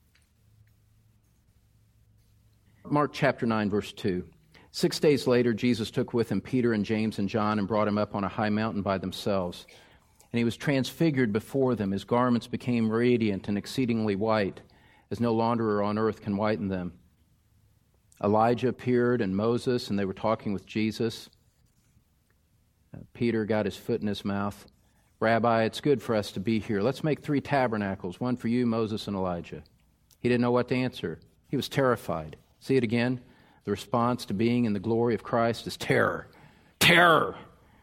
Mark chapter 9, verse 2. 6 days later, Jesus took with him Peter and James and John and brought him up on a high mountain by themselves. And he was transfigured before them. His garments became radiant and exceedingly white, as no launderer on earth can whiten them. Elijah appeared and Moses, and they were talking with Jesus. Peter got his foot in his mouth. "Rabbi, it's good for us to be here. Let's make 3 tabernacles, one for you, Moses, and Elijah." He didn't know what to answer. He was terrified. See it again? The response to being in the glory of Christ is terror. Terror!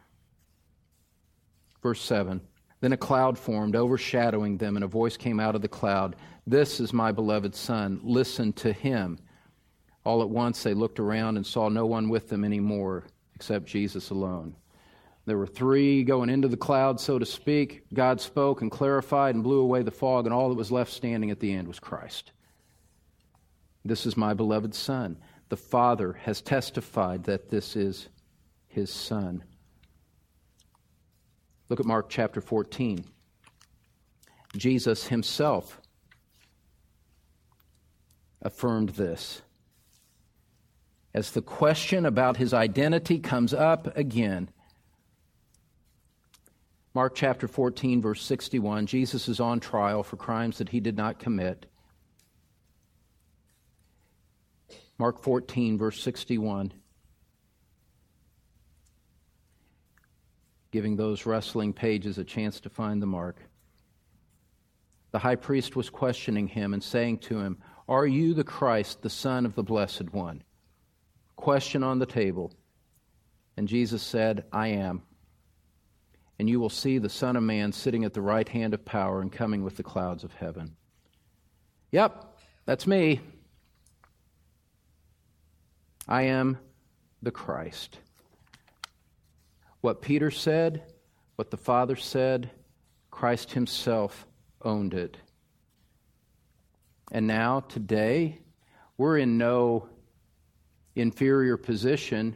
Verse 7. Then a cloud formed, overshadowing them, and a voice came out of the cloud, "This is my beloved Son. Listen to him." All at once they looked around and saw no one with them anymore, except Jesus alone. There were 3 going into the cloud, so to speak. God spoke and clarified and blew away the fog, and all that was left standing at the end was Christ. This is my beloved Son. The Father has testified that this is his Son. Look at Mark chapter 14. Jesus himself affirmed this. As the question about his identity comes up again, Mark chapter 14, verse 61, Jesus is on trial for crimes that he did not commit. Mark 14, verse 61, giving those rustling pages a chance to find the mark. The high priest was questioning him and saying to him, "Are you the Christ, the Son of the Blessed One?" Question on the table. And Jesus said, "I am. And you will see the Son of Man sitting at the right hand of power and coming with the clouds of heaven." Yep, that's me. I am the Christ. What Peter said, what the Father said, Christ himself owned it. And now, today, we're in no inferior position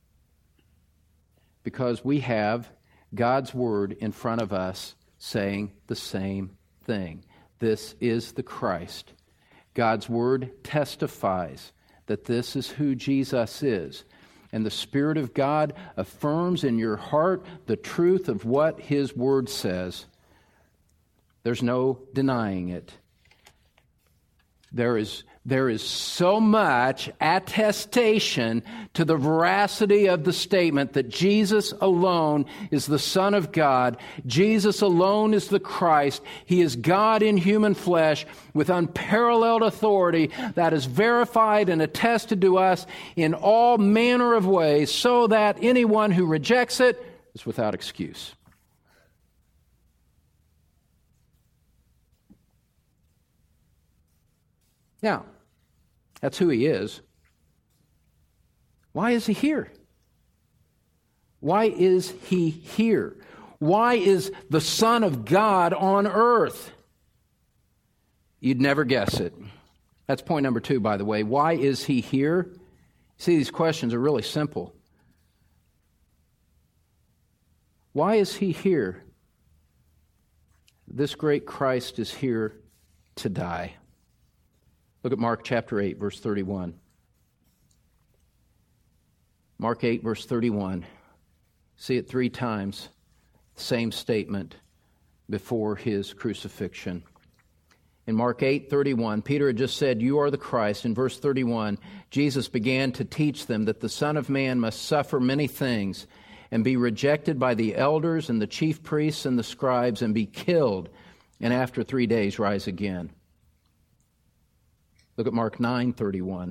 because we have God's Word in front of us saying the same thing. This is the Christ. God's Word testifies that this is who Jesus is. And the Spirit of God affirms in your heart the truth of what His Word says. There's no denying it. There is so much attestation to the veracity of the statement that Jesus alone is the Son of God. Jesus alone is the Christ. He is God in human flesh with unparalleled authority that is verified and attested to us in all manner of ways so that anyone who rejects it is without excuse. Now, that's who He is. Why is He here? Why is He here? Why is the Son of God on earth? You'd never guess it. That's point number 2, by the way. Why is He here? See, these questions are really simple. Why is He here? This great Christ is here to die. Look at Mark chapter 8, verse 31. Mark 8, verse 31. See it 3 times. Same statement before His crucifixion. In Mark 8:31, Peter had just said, "You are the Christ." In verse 31, Jesus began to teach them that the Son of Man must suffer many things and be rejected by the elders and the chief priests and the scribes and be killed, and after 3 days rise again. Look at Mark 9:31.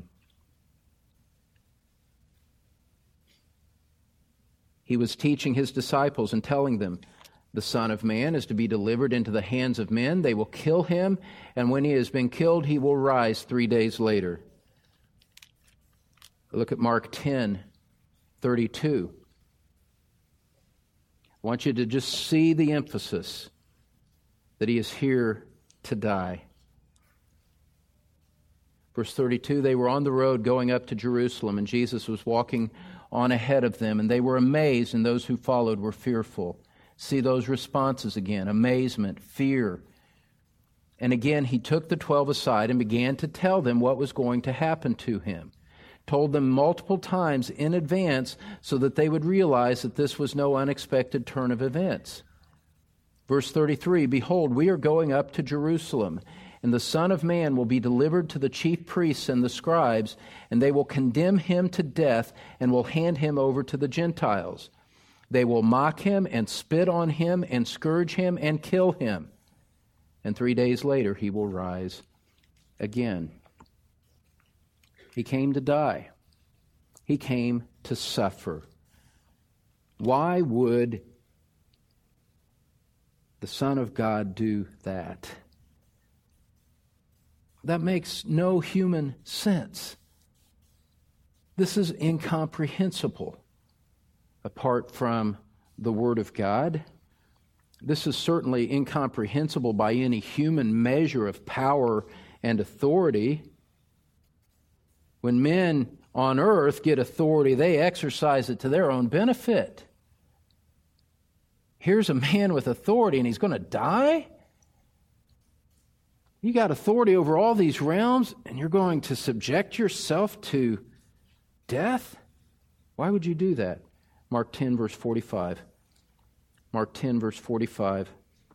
He was teaching his disciples and telling them, "The Son of Man is to be delivered into the hands of men. They will kill him, and when he has been killed, he will rise 3 days later." Look at Mark 10:32. I want you to just see the emphasis that he is here to die. Verse 32, they were on the road going up to Jerusalem, and Jesus was walking on ahead of them, and they were amazed, and those who followed were fearful. See those responses again: amazement, fear. And again, he took the 12 aside and began to tell them what was going to happen to him. Told them multiple times in advance so that they would realize that this was no unexpected turn of events. Verse 33, "Behold, we are going up to Jerusalem, and the Son of Man will be delivered to the chief priests and the scribes, and they will condemn him to death and will hand him over to the Gentiles. They will mock him and spit on him and scourge him and kill him. And 3 days later he will rise again." He came to die. He came to suffer. Why would the Son of God do that? That makes no human sense. This is incomprehensible apart from the Word of God. This is certainly incomprehensible by any human measure of power and authority. When men on earth get authority, they exercise it to their own benefit. Here's a man with authority, and he's going to die? You got authority over all these realms, and you're going to subject yourself to death? Why would you do that? Mark 10, verse 45. Mark 10, verse 45.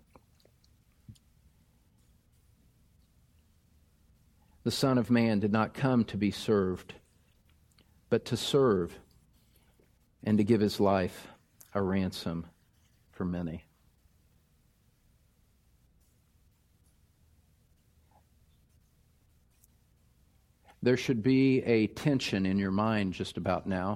The Son of Man did not come to be served, but to serve and to give his life a ransom for many. There should be a tension in your mind just about now.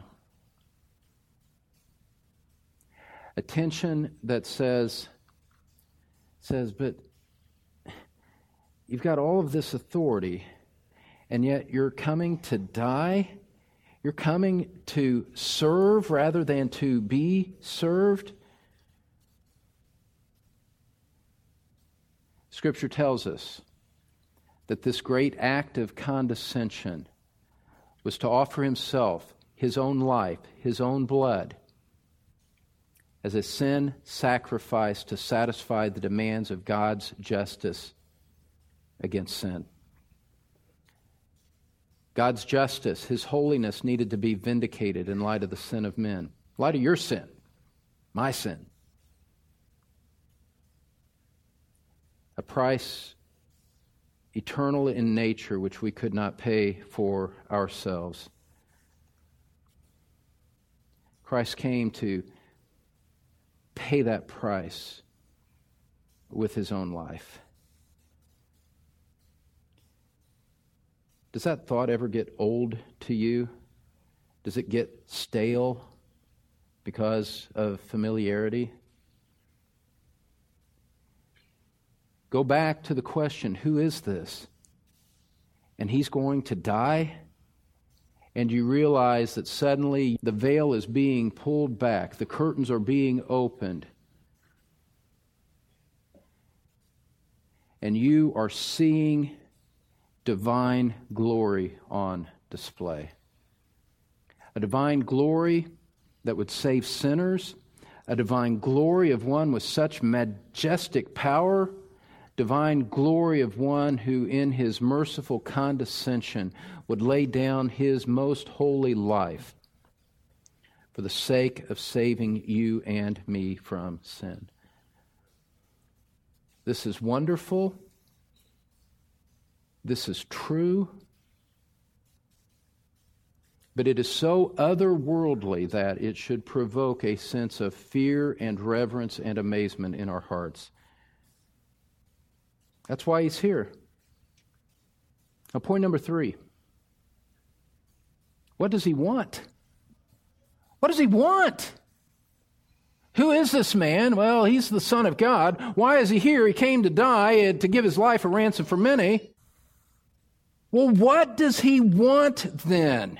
A tension that says, but you've got all of this authority, and yet you're coming to die? You're coming to serve rather than to be served? Scripture tells us that this great act of condescension was to offer himself, his own life, his own blood, as a sin sacrifice to satisfy the demands of God's justice against sin. God's justice, his holiness, needed to be vindicated in light of the sin of men, in light of your sin, my sin. A price eternal in nature which we could not pay for ourselves. Christ came to pay that price with his own life. Does that thought ever get old to you? Does it get stale because of familiarity? Go back to the question, who is this? And he's going to die? And you realize that suddenly the veil is being pulled back, the curtains are being opened, and you are seeing divine glory on display. A divine glory that would save sinners, a divine glory of one with such majestic power, divine glory of one who in his merciful condescension would lay down his most holy life for the sake of saving you and me from sin. This is wonderful, this is true, but it is so otherworldly that it should provoke a sense of fear and reverence and amazement in our hearts. That's why he's here. Now, point number 3. What does he want? What does he want? Who is this man? Well, he's the Son of God. Why is he here? He came to die and to give his life a ransom for many. Well, what does he want then?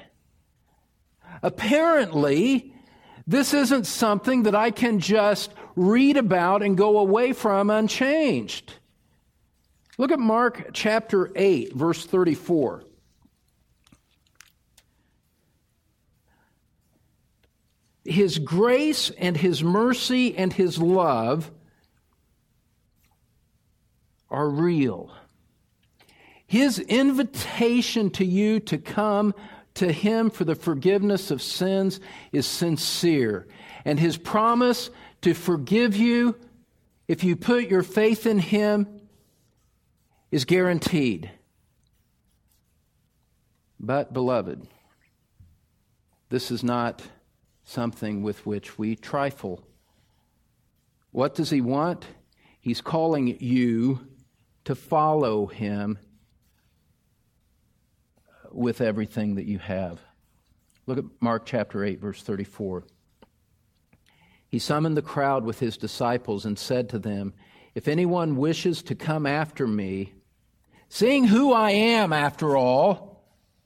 Apparently, this isn't something that I can just read about and go away from unchanged. Look at Mark chapter 8, verse 34. His grace and His mercy and His love are real. His invitation to you to come to Him for the forgiveness of sins is sincere. And His promise to forgive you if you put your faith in Him is guaranteed. But, beloved, this is not something with which we trifle. What does He want? He's calling you to follow Him with everything that you have. Look at Mark chapter 8, verse 34. He summoned the crowd with His disciples and said to them, "If anyone wishes to come after me, seeing who I am after all,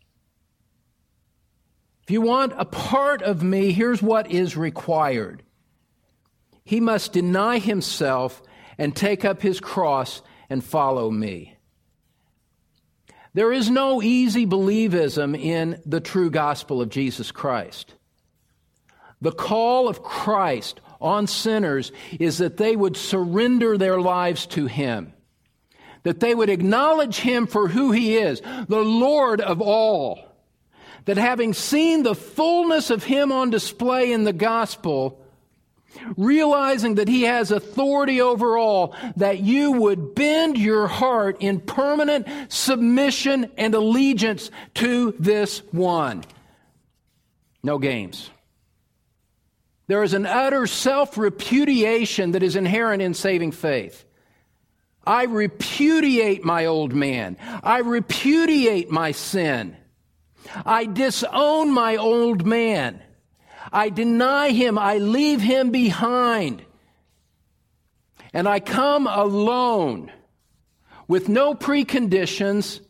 if you want a part of me, here's what is required. He must deny himself and take up his cross and follow me." There is no easy believism in the true gospel of Jesus Christ. The call of Christ on sinners is that they would surrender their lives to Him, that they would acknowledge Him for who He is, the Lord of all, that having seen the fullness of Him on display in the gospel, realizing that He has authority over all, that you would bend your heart in permanent submission and allegiance to this one. No games. There is an utter self-repudiation that is inherent in saving faith. I repudiate my old man. I repudiate my sin. I disown my old man. I deny him. I leave him behind. And I come alone with no preconditions,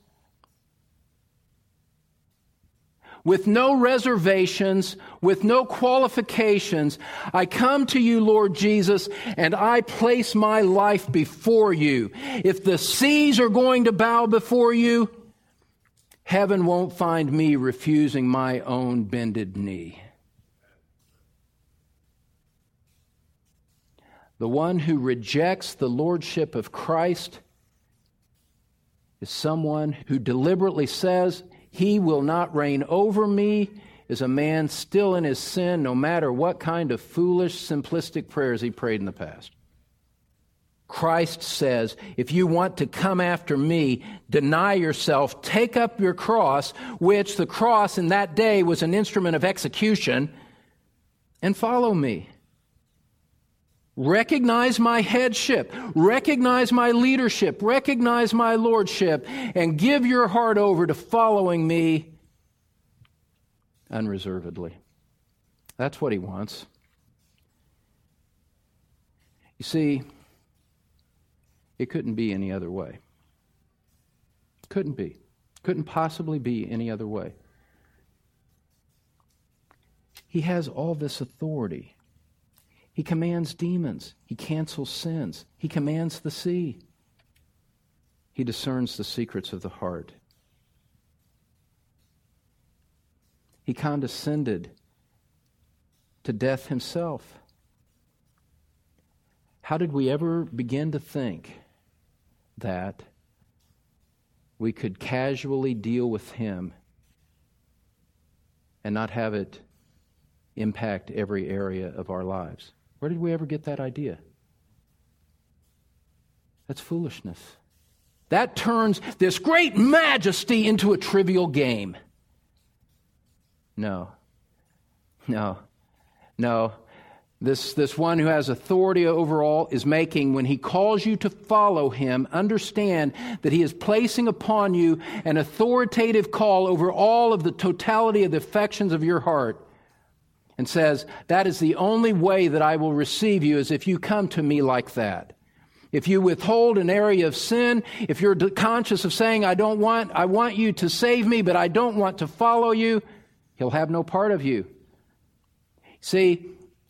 with no reservations, with no qualifications. I come to you, Lord Jesus, and I place my life before you. If the seas are going to bow before you, heaven won't find me refusing my own bended knee. The one who rejects the lordship of Christ is someone who deliberately says, "He will not reign over me," is a man still in his sin, no matter what kind of foolish, simplistic prayers he prayed in the past. Christ says, if you want to come after me, deny yourself, take up your cross, which the cross in that day was an instrument of execution, and follow me. Recognize my headship, recognize my leadership, recognize my lordship, and give your heart over to following me unreservedly. That's what He wants. You see, it couldn't be any other way. Couldn't be. Couldn't possibly be any other way. He has all this authority. He commands demons. He cancels sins. He commands the sea. He discerns the secrets of the heart. He condescended to death Himself. How did we ever begin to think that we could casually deal with Him and not have it impact every area of our lives? Where did we ever get that idea? That's foolishness. That turns this great majesty into a trivial game. No. This one who has authority over all is making, when he calls you to follow him, understand that he is placing upon you an authoritative call over all of the totality of the affections of your heart, and says, that is the only way that I will receive you, is if you come to me like that. If you withhold an area of sin, if you're conscious of saying, I want you to save me, but I don't want to follow you, he'll have no part of you. See.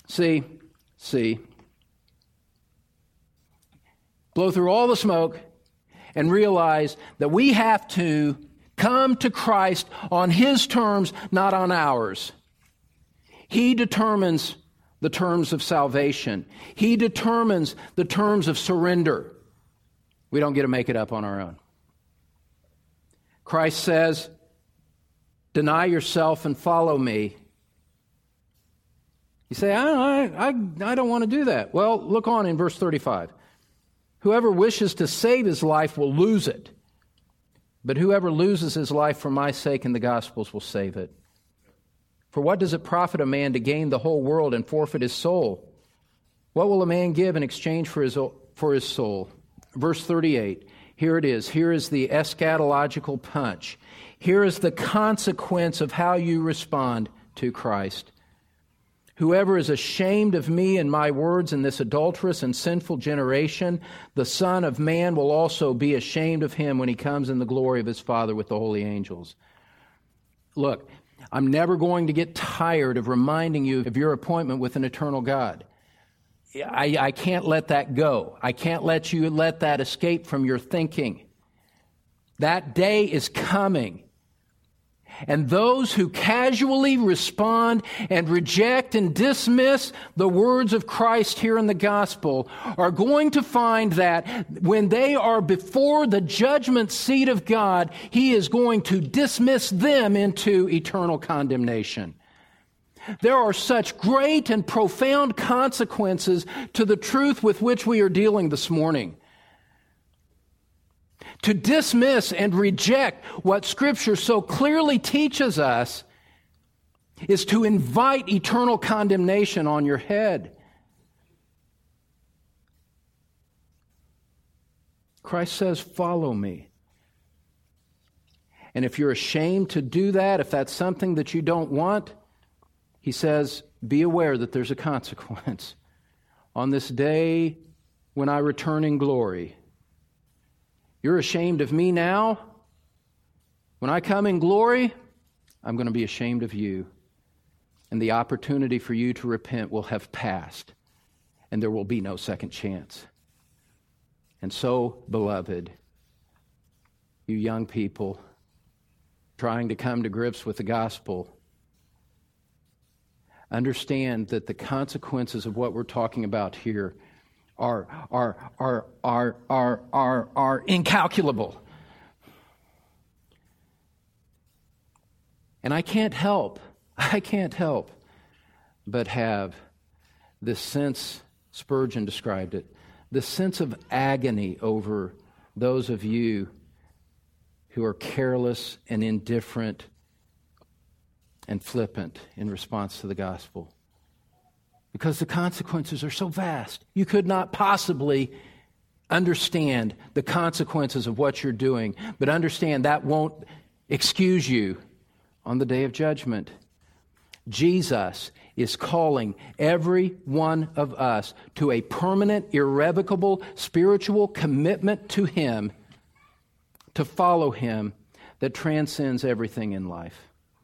Blow through all the smoke and realize that we have to come to Christ on his terms, not on ours. He determines the terms of salvation. He determines the terms of surrender. We don't get to make it up on our own. Christ says, deny yourself and follow me. You say, I don't want to do that. Well, look on in verse 35. Whoever wishes to save his life will lose it. But whoever loses his life for my sake and the gospel's will save it. For what does it profit a man to gain the whole world and forfeit his soul? What will a man give in exchange for his soul? Verse 38. Here it is. Here is the eschatological punch. Here is the consequence of how you respond to Christ. Whoever is ashamed of me and my words in this adulterous and sinful generation, the Son of Man will also be ashamed of him when he comes in the glory of his Father with the holy angels. Look, I'm never going to get tired of reminding you of your appointment with an eternal God. I can't let that go. I can't let you let that escape from your thinking. That day is coming. And those who casually respond and reject and dismiss the words of Christ here in the gospel are going to find that when they are before the judgment seat of God, he is going to dismiss them into eternal condemnation. There are such great and profound consequences to the truth with which we are dealing this morning. To dismiss and reject what Scripture so clearly teaches us is to invite eternal condemnation on your head. Christ says, follow me. And if you're ashamed to do that, if that's something that you don't want, he says, be aware that there's a consequence. On this day when I return in glory, you're ashamed of me now. When I come in glory, I'm going to be ashamed of you. And the opportunity for you to repent will have passed. And there will be no second chance. And so, beloved, you young people trying to come to grips with the gospel, understand that the consequences of what we're talking about here are incalculable. And I can't help but have this sense, Spurgeon described it, this sense of agony over those of you who are careless and indifferent and flippant in response to the gospel. Because the consequences are so vast. You could not possibly understand the consequences of what you're doing, but understand that won't excuse you on the day of judgment. Jesus is calling every one of us to a permanent, irrevocable, spiritual commitment to Him, to follow Him, that transcends everything in life.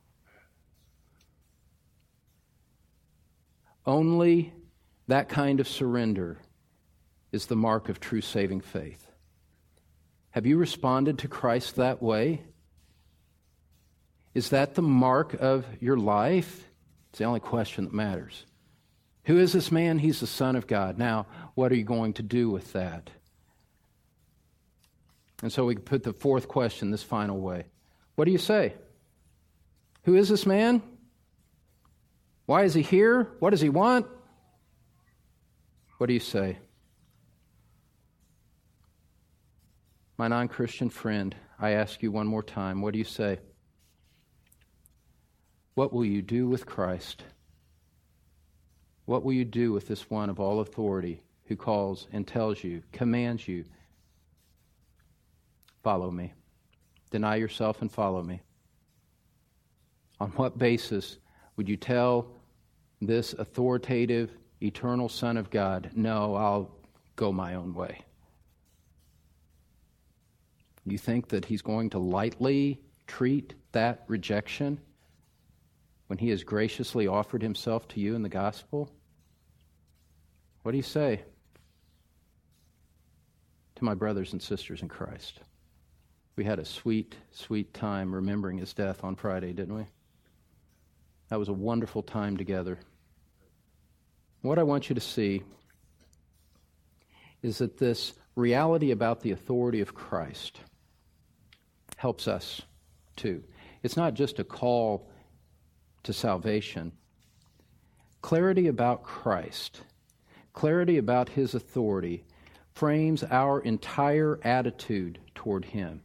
Only that kind of surrender is the mark of true saving faith. Have you responded to Christ that way? Is that the mark of your life? It's the only question that matters. Who is this man? He's the Son of God. Now, what are you going to do with that? And so we can put the fourth question this final way. What do you say? Who is this man? Why is he here? What does he want? What do you say? My non-Christian friend, I ask you one more time, what do you say? What will you do with Christ? What will you do with this one of all authority who calls and tells you, commands you, follow me. Deny yourself and follow me. On what basis would you tell this authoritative, eternal Son of God, no, I'll go my own way? You think that he's going to lightly treat that rejection when he has graciously offered himself to you in the gospel? What do you say to my brothers and sisters in Christ? We had a sweet, sweet time remembering his death on Friday, didn't we? That was a wonderful time together. What I want you to see is that this reality about the authority of Christ helps us too. It's not just a call to salvation. Clarity about Christ, clarity about his authority, frames our entire attitude toward him.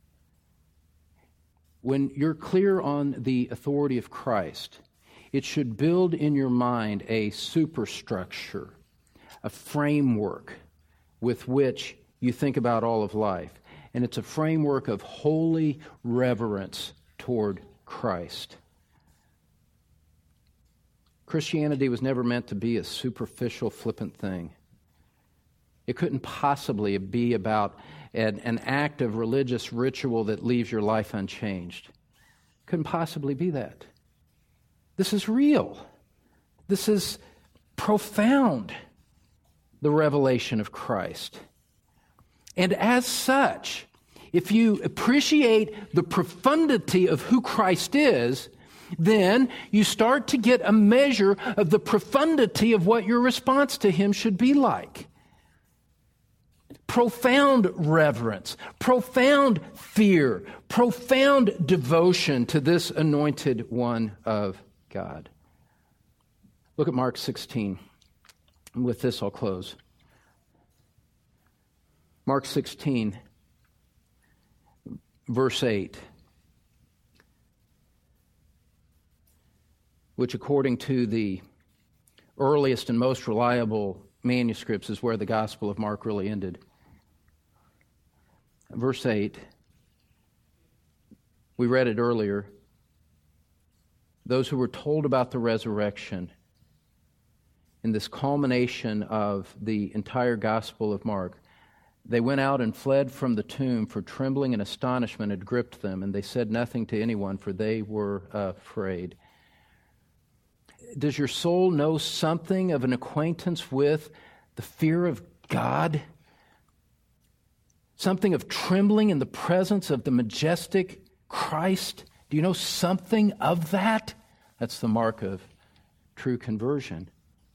When you're clear on the authority of Christ, it should build in your mind a superstructure, a framework with which you think about all of life. And it's a framework of holy reverence toward Christ. Christianity was never meant to be a superficial, flippant thing. It couldn't possibly be about an act of religious ritual that leaves your life unchanged. Couldn't possibly be that. This is real. This is profound, the revelation of Christ. And as such, if you appreciate the profundity of who Christ is, then you start to get a measure of the profundity of what your response to him should be like. Profound reverence, profound fear, profound devotion to this anointed one of God. Look at Mark 16. And with this, I'll close. Mark 16, verse 8, which according to the earliest and most reliable manuscripts is where the Gospel of Mark really ended. Verse 8, we read it earlier. Those who were told about the resurrection in this culmination of the entire Gospel of Mark, they went out and fled from the tomb, for trembling and astonishment had gripped them, and they said nothing to anyone, for they were afraid. Does your soul know something of an acquaintance with the fear of God? Something of trembling in the presence of the majestic Christ? Do you know something of that? That's the mark of true conversion.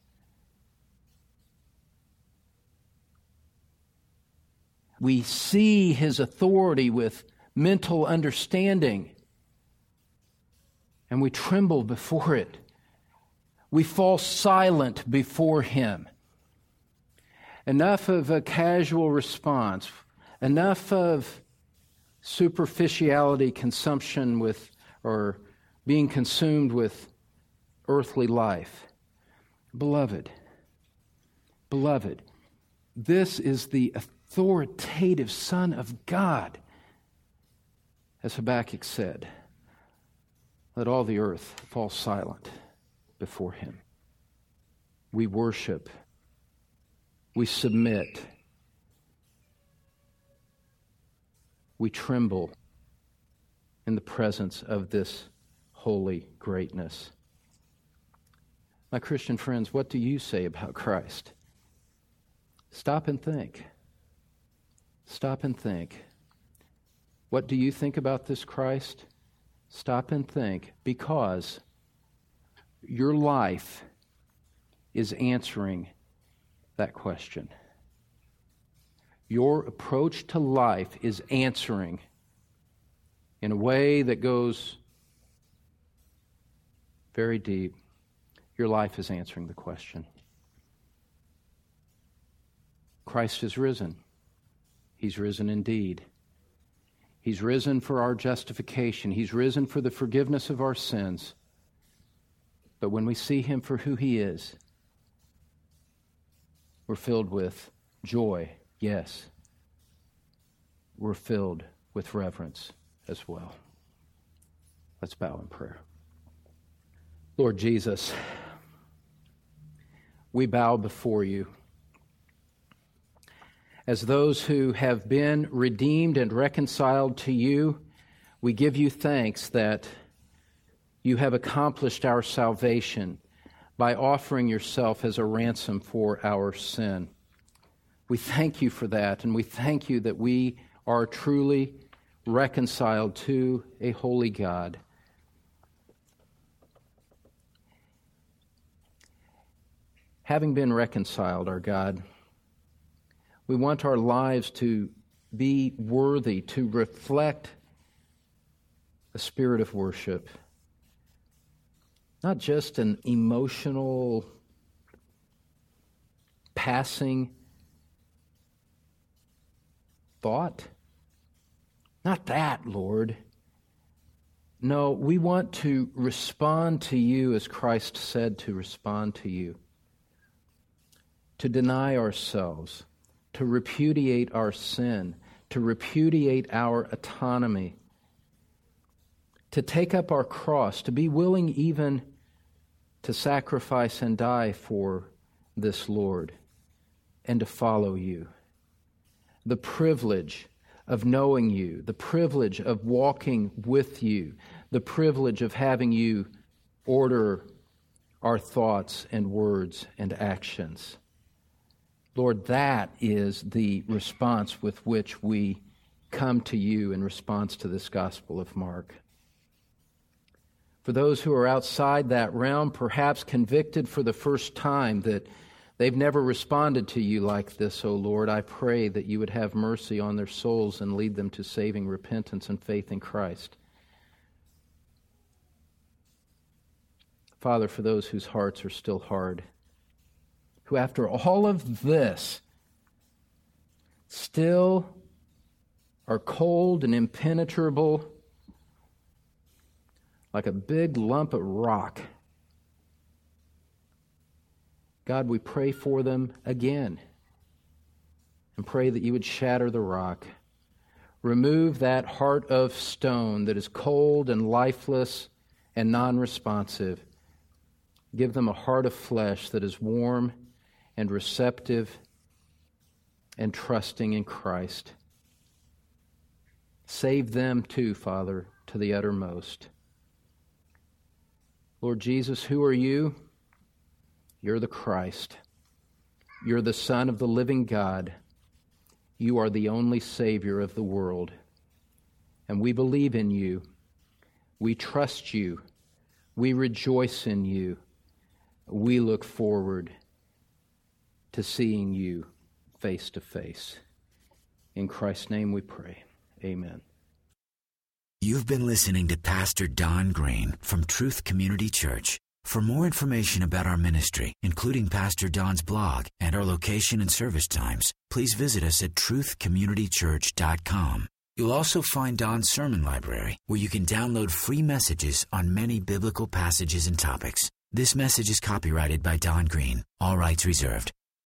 We see his authority with mental understanding, and we tremble before it. We fall silent before him. Enough of a casual response, enough of superficiality, consumption with, or being consumed with earthly life. Beloved, this is the authoritative Son of God. As Habakkuk said, let all the earth fall silent before him. We worship. We submit. We tremble in the presence of this holy greatness. My Christian friends, what do you say about Christ? Stop and think. Stop and think. What do you think about this Christ? Stop and think, because your life is answering that question. Your approach to life is answering in a way that goes very deep. Your life is answering the question. Christ is risen. He's risen indeed. He's risen for our justification. He's risen for the forgiveness of our sins. But when we see him for who he is, we're filled with joy, yes. We're filled with reverence as well. Let's bow in prayer. Lord Jesus, we bow before you as those who have been redeemed and reconciled to you. We give you thanks that you have accomplished our salvation by offering yourself as a ransom for our sin. We thank you for that, and we thank you that we are truly reconciled to a holy God. Having been reconciled, our God, we want our lives to be worthy, to reflect a spirit of worship. Not just an emotional, passing thought. Not that, Lord. No, we want to respond to you as Christ said to respond to you. To deny ourselves, to repudiate our sin, to repudiate our autonomy, to take up our cross, to be willing even to sacrifice and die for this Lord, and to follow you. The privilege of knowing you, the privilege of walking with you, the privilege of having you order our thoughts and words and actions. Lord, that is the response with which we come to you in response to this Gospel of Mark. For those who are outside that realm, perhaps convicted for the first time that they've never responded to you like this, O Lord, I pray that you would have mercy on their souls and lead them to saving repentance and faith in Christ. Father, for those whose hearts are still hard, who after all of this still are cold and impenetrable like a big lump of rock. God, we pray for them again and pray that you would shatter the rock. Remove that heart of stone that is cold and lifeless and non-responsive. Give them a heart of flesh that is warm and receptive and trusting in Christ. Save them too, Father, to the uttermost. Lord Jesus, who are you? You're the Christ. You're the Son of the living God. You are the only Savior of the world. And we believe in you. We trust you. We rejoice in you. We look forward to seeing you face to face. In Christ's name we pray. Amen. You've been listening to Pastor Don Green from Truth Community Church. For more information about our ministry, including Pastor Don's blog and our location and service times, please visit us at truthcommunitychurch.com. You'll also find Don's sermon library, where you can download free messages on many biblical passages and topics. This message is copyrighted by Don Green. All rights reserved.